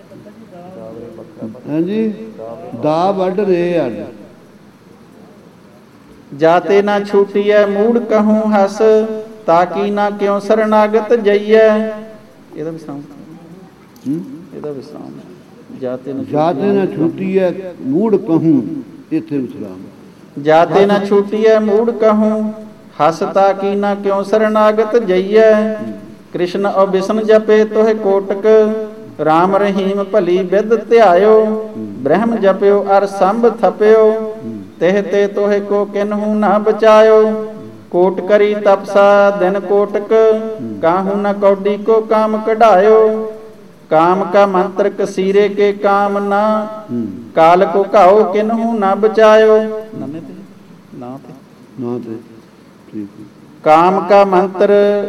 ਹਾਂਜੀ ਦਾ ਵੱਢ ਰਹੇ ਆ। ਜਾਤੇ ਨਾ ਛੂਟੀਐ ਮੂੜ ਕਹੂੰ ਹਸ ਤਾਕੀ ਨਾ ਕਿਉ ਸਰਨਾਗਤ ਜਈਐ। ਇਹਦਾ ਵਿਸਰਾਮ ਇਹਦਾ ਵਿਸਰਾਮ ਜਾਤੇ ਨਾ ਜਾਤੇ ਨਾ ਛੂਟੀਐ ਮੂੜ ਕਹੂੰ। ਇੱਥੇ ਵਿਸਰਾਮ ਜਾਤੇ ਨਾ ਛੂਟੀਐ ਮੂੜ ਕਹੂੰ ਹਸ ਤਾਕੀ ਨਾ ਕਿਉ ਸਰਨਾਗਤ ਜਈਐ। ਕ੍ਰਿਸ਼ਨ ਔ ਬਿਸ਼ਨ ਜਪੇ ਤੋਹਿ ਕੋਟਕ ਰਾਮ ਰਹੀਮ ਭਲੀ ਬਿਦ ਧਿਆਇਓ। ਬ੍ਰਹਮ ਜਪਿਓ ਅਰ ਸੰਭ ਥਪਿਓ ਤਿਹ ਤੇ ਤੋਹਿ ਕੋ ਕਿਨਹੂ ਨਾ ਬਚਾਇਓ। ਕੋਟ ਕਰੀ ਤਪਸਾ ਦਿਨ ਕੋਟਕ ਕਾਹੂ ਨ ਕੌਡੀ ਕੋ ਕਾਮ ਕਢਾਇਓ। ਕਾਮ ਕਾ ਮੰਤਰ ਕਸੀਰੇ ਕੇ ਕਾਮ ਨਾ ਕਾਲ ਕੋ ਘਾਓ ਕਿਨਹੂ ਨਾ ਬਚਾਇਓ। ਨਨੇ ਤੇ ਨਾ ਤੇ ਨਾ ਤੇ ਠੀਕ। ਕਾਮ ਕਾ ਮੰਤਰ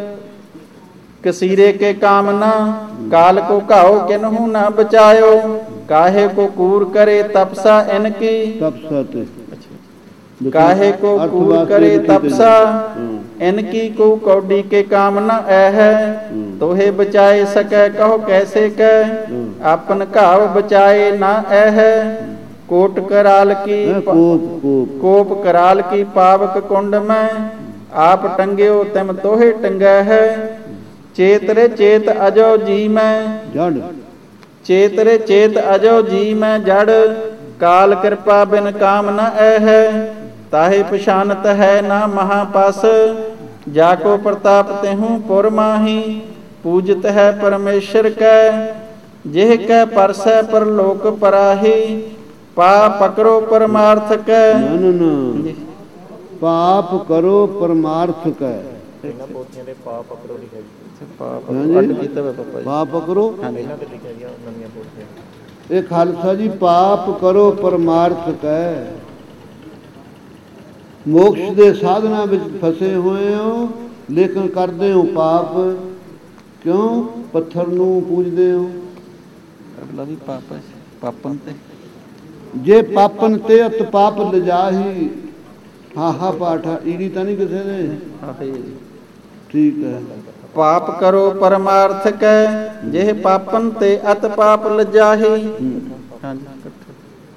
ਕਸੀਰੇ ਕੇ ਕਾਮਨਾ ਕਾਲ ਕੋ ਘਾਓ ਕਿਨਹੂ ਨਾ ਬਚਾਇਓ। ਕਾਹੇ ਕੋ ਕੂਰ ਕਰੇ ਤਪਸਾ ਇਨਕੀ ਤਪਸਾ ਤੇ ਕਾਹੇ ਕੋ ਕੂਰ ਕਰੇ ਤਪਸਾ ਇਨਕੀ ਕੋ ਕੌਡੀ ਕੇ ਕਾਮਨਾ ਐ ਹੈ। ਤੋਹੇ ਬਚਾਏ ਸਕੈ ਕਹੋ ਕੈਸੇ ਕੈ ਆਪਨ ਘਾਵ ਬਚਾਏ ਨਾ ਐ ਹੈ। ਕੋਟ कराल की कोप कोप कोप कराल की पावक कुंड में आप टंग्यो तिम तोहे टंगा है। चेत रे चेत अजो जी में जड़ चेत रे चेत अजो जी में जड़ काल कृपा बिन काम न ऐ है। ताहे पशानत है ना महापास जाको प्रताप तेहूँ पुर माही पूजत है परमेश्वर कै जिह कै परसै परलोक पराही पा पकड़ो परमार्थ कै न पाप करो परमार्थ कै ਇਹਨਾਂ ਪੋਥੀਆਂ ਦੇ ਪਾਪ ਪਕੜੋ ਲਿਖਿਆ ਜੀ। पाप ਹਾਂਜੀ। ਅੱਡ ਕੀਤਾ ਹੋਇਆ ਪਾਪਾ ਜੀ। ਪਾਪ ਕਰੋ ਇਹਨਾਂ ਤੇ ਲਿਖਿਆ ਗਿਆ ਨਵੀਆਂ ਪੋਥੀਆਂ। ਇਹ ਖਾਲਸਾ ਜੀ ਪਾਪ ਕਰੋ ਪਰਮਾਰਥ ਕੈ। ਮੋਕਸ਼ ਦੇ ਸਾਧਨਾ ਵਿੱਚ ਫਸੇ ਹੋਏ ਹੋ ਲੇਕਿਨ ਕਰਦੇ ਹੋ ਪਾਪ, ਕਿਉਂ ਪੱਥਰ ਨੂੰ ਪੂਜਦੇ ਹੋ? ਅਗਲਾ ਵੀ ਪਾਪ ਹੈ, ਪਾਪਨ ਤੇ ਜੇ ਪਾਪਨ ਤੇ ਅਤ ਪਾਪ ਲਿਜਾਹੀ, ਹਾਹਾ ਪਾਠਾ ਈੜੀ ਤਾਂ ਨਹੀਂ ਕਿਸੇ ਦੇ, ਆਹੇ ਠੀਕ ਹੈ। ਪਾਪ ਕਰੋ ਪਰਮਾਰਥ ਕੈ, ਜਿਹ ਪਾਪਨ ਤੇ ਅਤ ਪਾਪ ਲਜਾਹੀ। ਹਾਂਜੀ ਇਕੱਠੇ।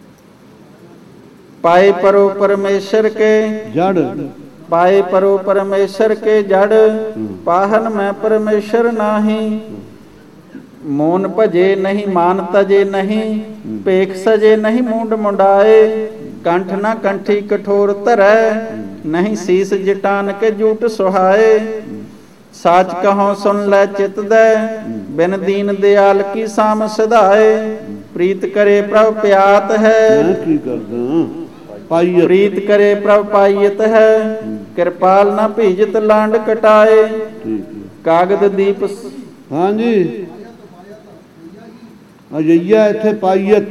ਪਾਏ ਪਰੋ ਪਰਮੇਸ਼ਰ ਕੇ ਜੜ, ਪਾਏ ਪਰੋ ਪਰਮੇਸ਼ਰ ਕੇ ਜੜ, ਪਾਹਨ ਮੈਂ ਪਰਮੇਸ਼ਰ ਨਾਹੀ। ਮੋਨ ਭਜੇ ਨਹੀਂ ਮਾਨ ਤਜੇ ਨਹੀਂ, ਭੇਖ ਸਜੇ ਨਹੀਂ ਮੂੰਡ ਮੁੰਡਾਏ। ਕੰਠ ਨਾ ਕੰਠੀ ਕਠੋਰ ਧਰੈ, ਨਹੀਂ ਸੀਸ ਜਟਾਨ ਕੇ ਜੂਟ ਸੁਹਾਏ। ਸਾਚ ਕਹੋ ਸੁਨ ਲੈ ਚਿਤ ਦੈ, ਬਿਨ ਦੀਨ ਦਿਆਲ ਕੀ ਸਾਮ ਸਿਧਾਏ। ਪ੍ਰੀਤ ਕਰੇ ਪ੍ਰਭ ਪਿਆਤ ਹੈ, ਮੈਂ ਕੀ ਕਰਦਾ ਪਾਈਏ, ਪ੍ਰੀਤ ਕਰੇ ਪ੍ਰਭ ਪਾਈਤ ਹੈ। ਕਿਰਪਾਲ ਨਾ ਭੀਜਤ ਲਾਂਡ ਕਟਾਏ। ਠੀਕ ਹੈ। ਕਾਗਦ ਦੀਪ ਹਾਂਜੀ ਅਜਈਆ ਇੱਥੇ ਪਾਈਅਤ,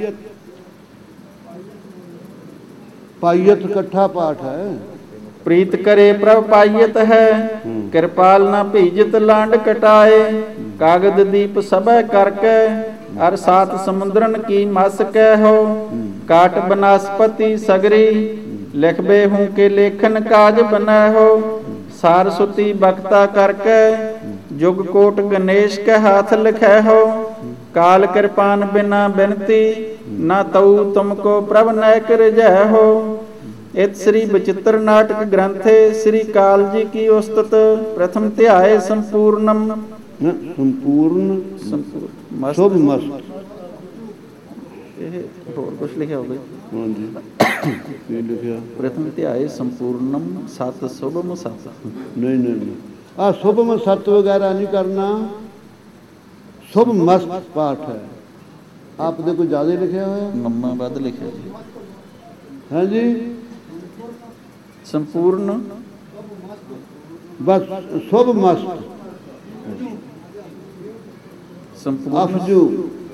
ਪਾਈਅਤ ਇਕੱਠਾ ਪਾਠ ਹੈ। ਪ੍ਰੀਤ ਕਰੇ ਪ੍ਰਭ ਪਾਈਤ ਹੈ, ਕਿਰਪਾਲ ਨਾ ਭੀਜਤ ਲਾਂਡ ਕਟਾਏ। ਕਾਗਦ ਦੀਪ ਸਭੈ ਕਰਕੇ, ਅਰ ਸਾਤ ਸਮੁੰਦਰਨ ਕੀ ਮਸ ਕਹਿ ਹੋ। ਕਾਟ ਬਨਸਪਤੀ ਸਗਰੀ, ਲਿਖਬੇ ਹੂੰ ਕੇ ਲੇਖਨ ਕਾਜ ਬਨੈ ਹੋ। ਸਾਰਸੁਤੀ ਬਖਤਾ ਕਰਕੇ, ਜੁਗ ਕੋਟ ਗਣੇਸ਼ ਕੇ ਹਾਥ ਲਿਖੈ ਹੋ। ਕਾਲ ਕਿਰਪਾਨ ਬਿਨਾ ਬਿਨਤੀ, ਨਾ ਤਉ ਤੁਮਕੋ ਪ੍ਰਭ ਨੈਕ ਰਜੈ ਹੋ। ਇਤ ਸ੍ਰੀ ਬਚਿੱਤਰ ਨਾਟਕ ਗ੍ਰੰਥੇ ਸ੍ਰੀ ਕਾਲ ਜੀ ਕੀ ਉਸਤਤ ਪ੍ਰਥਮ ਧਿਆਏ ਸੰਪੂਰਨਮ। ਸੰਪੂਰਨ ਸ਼ੁਭ ਮਸਤ। ਇਹ ਹੋਰ ਕੁਛ ਲਿਖਿਆ ਹੋਵੇ? ਹਾਂਜੀ ਕੀ ਲਿਖਿਆ? ਪ੍ਰਥਮ ਧਿਆਏ ਸੰਪੂਰਨਮ ਸਤ ਸ਼ੁਭਮ ਸਤ। ਨਹੀਂ ਨਹੀਂ ਆਹ ਸ਼ੁਭਮ ਸਤ ਵਗੈਰਾ ਨਹੀਂ ਕਰਨਾ, ਸ਼ੁਭ ਮਸਤ ਪਾਠ ਹੈ। ਆਪ ਦੇ ਕੋਈ ਜ਼ਿਆਦਾ ਲਿਖਿਆ ਹੋਇਆ? ਨੰਮਾ ਵੱਧ ਲਿਖਿਆ ਜੀ। ਹਾਂਜੀ ਸੰਪੂਰਨ ਬਸ ਸ਼ੁਭ ਮਸਤ ਸੰਪੂਰਨ ਅਫਜੂ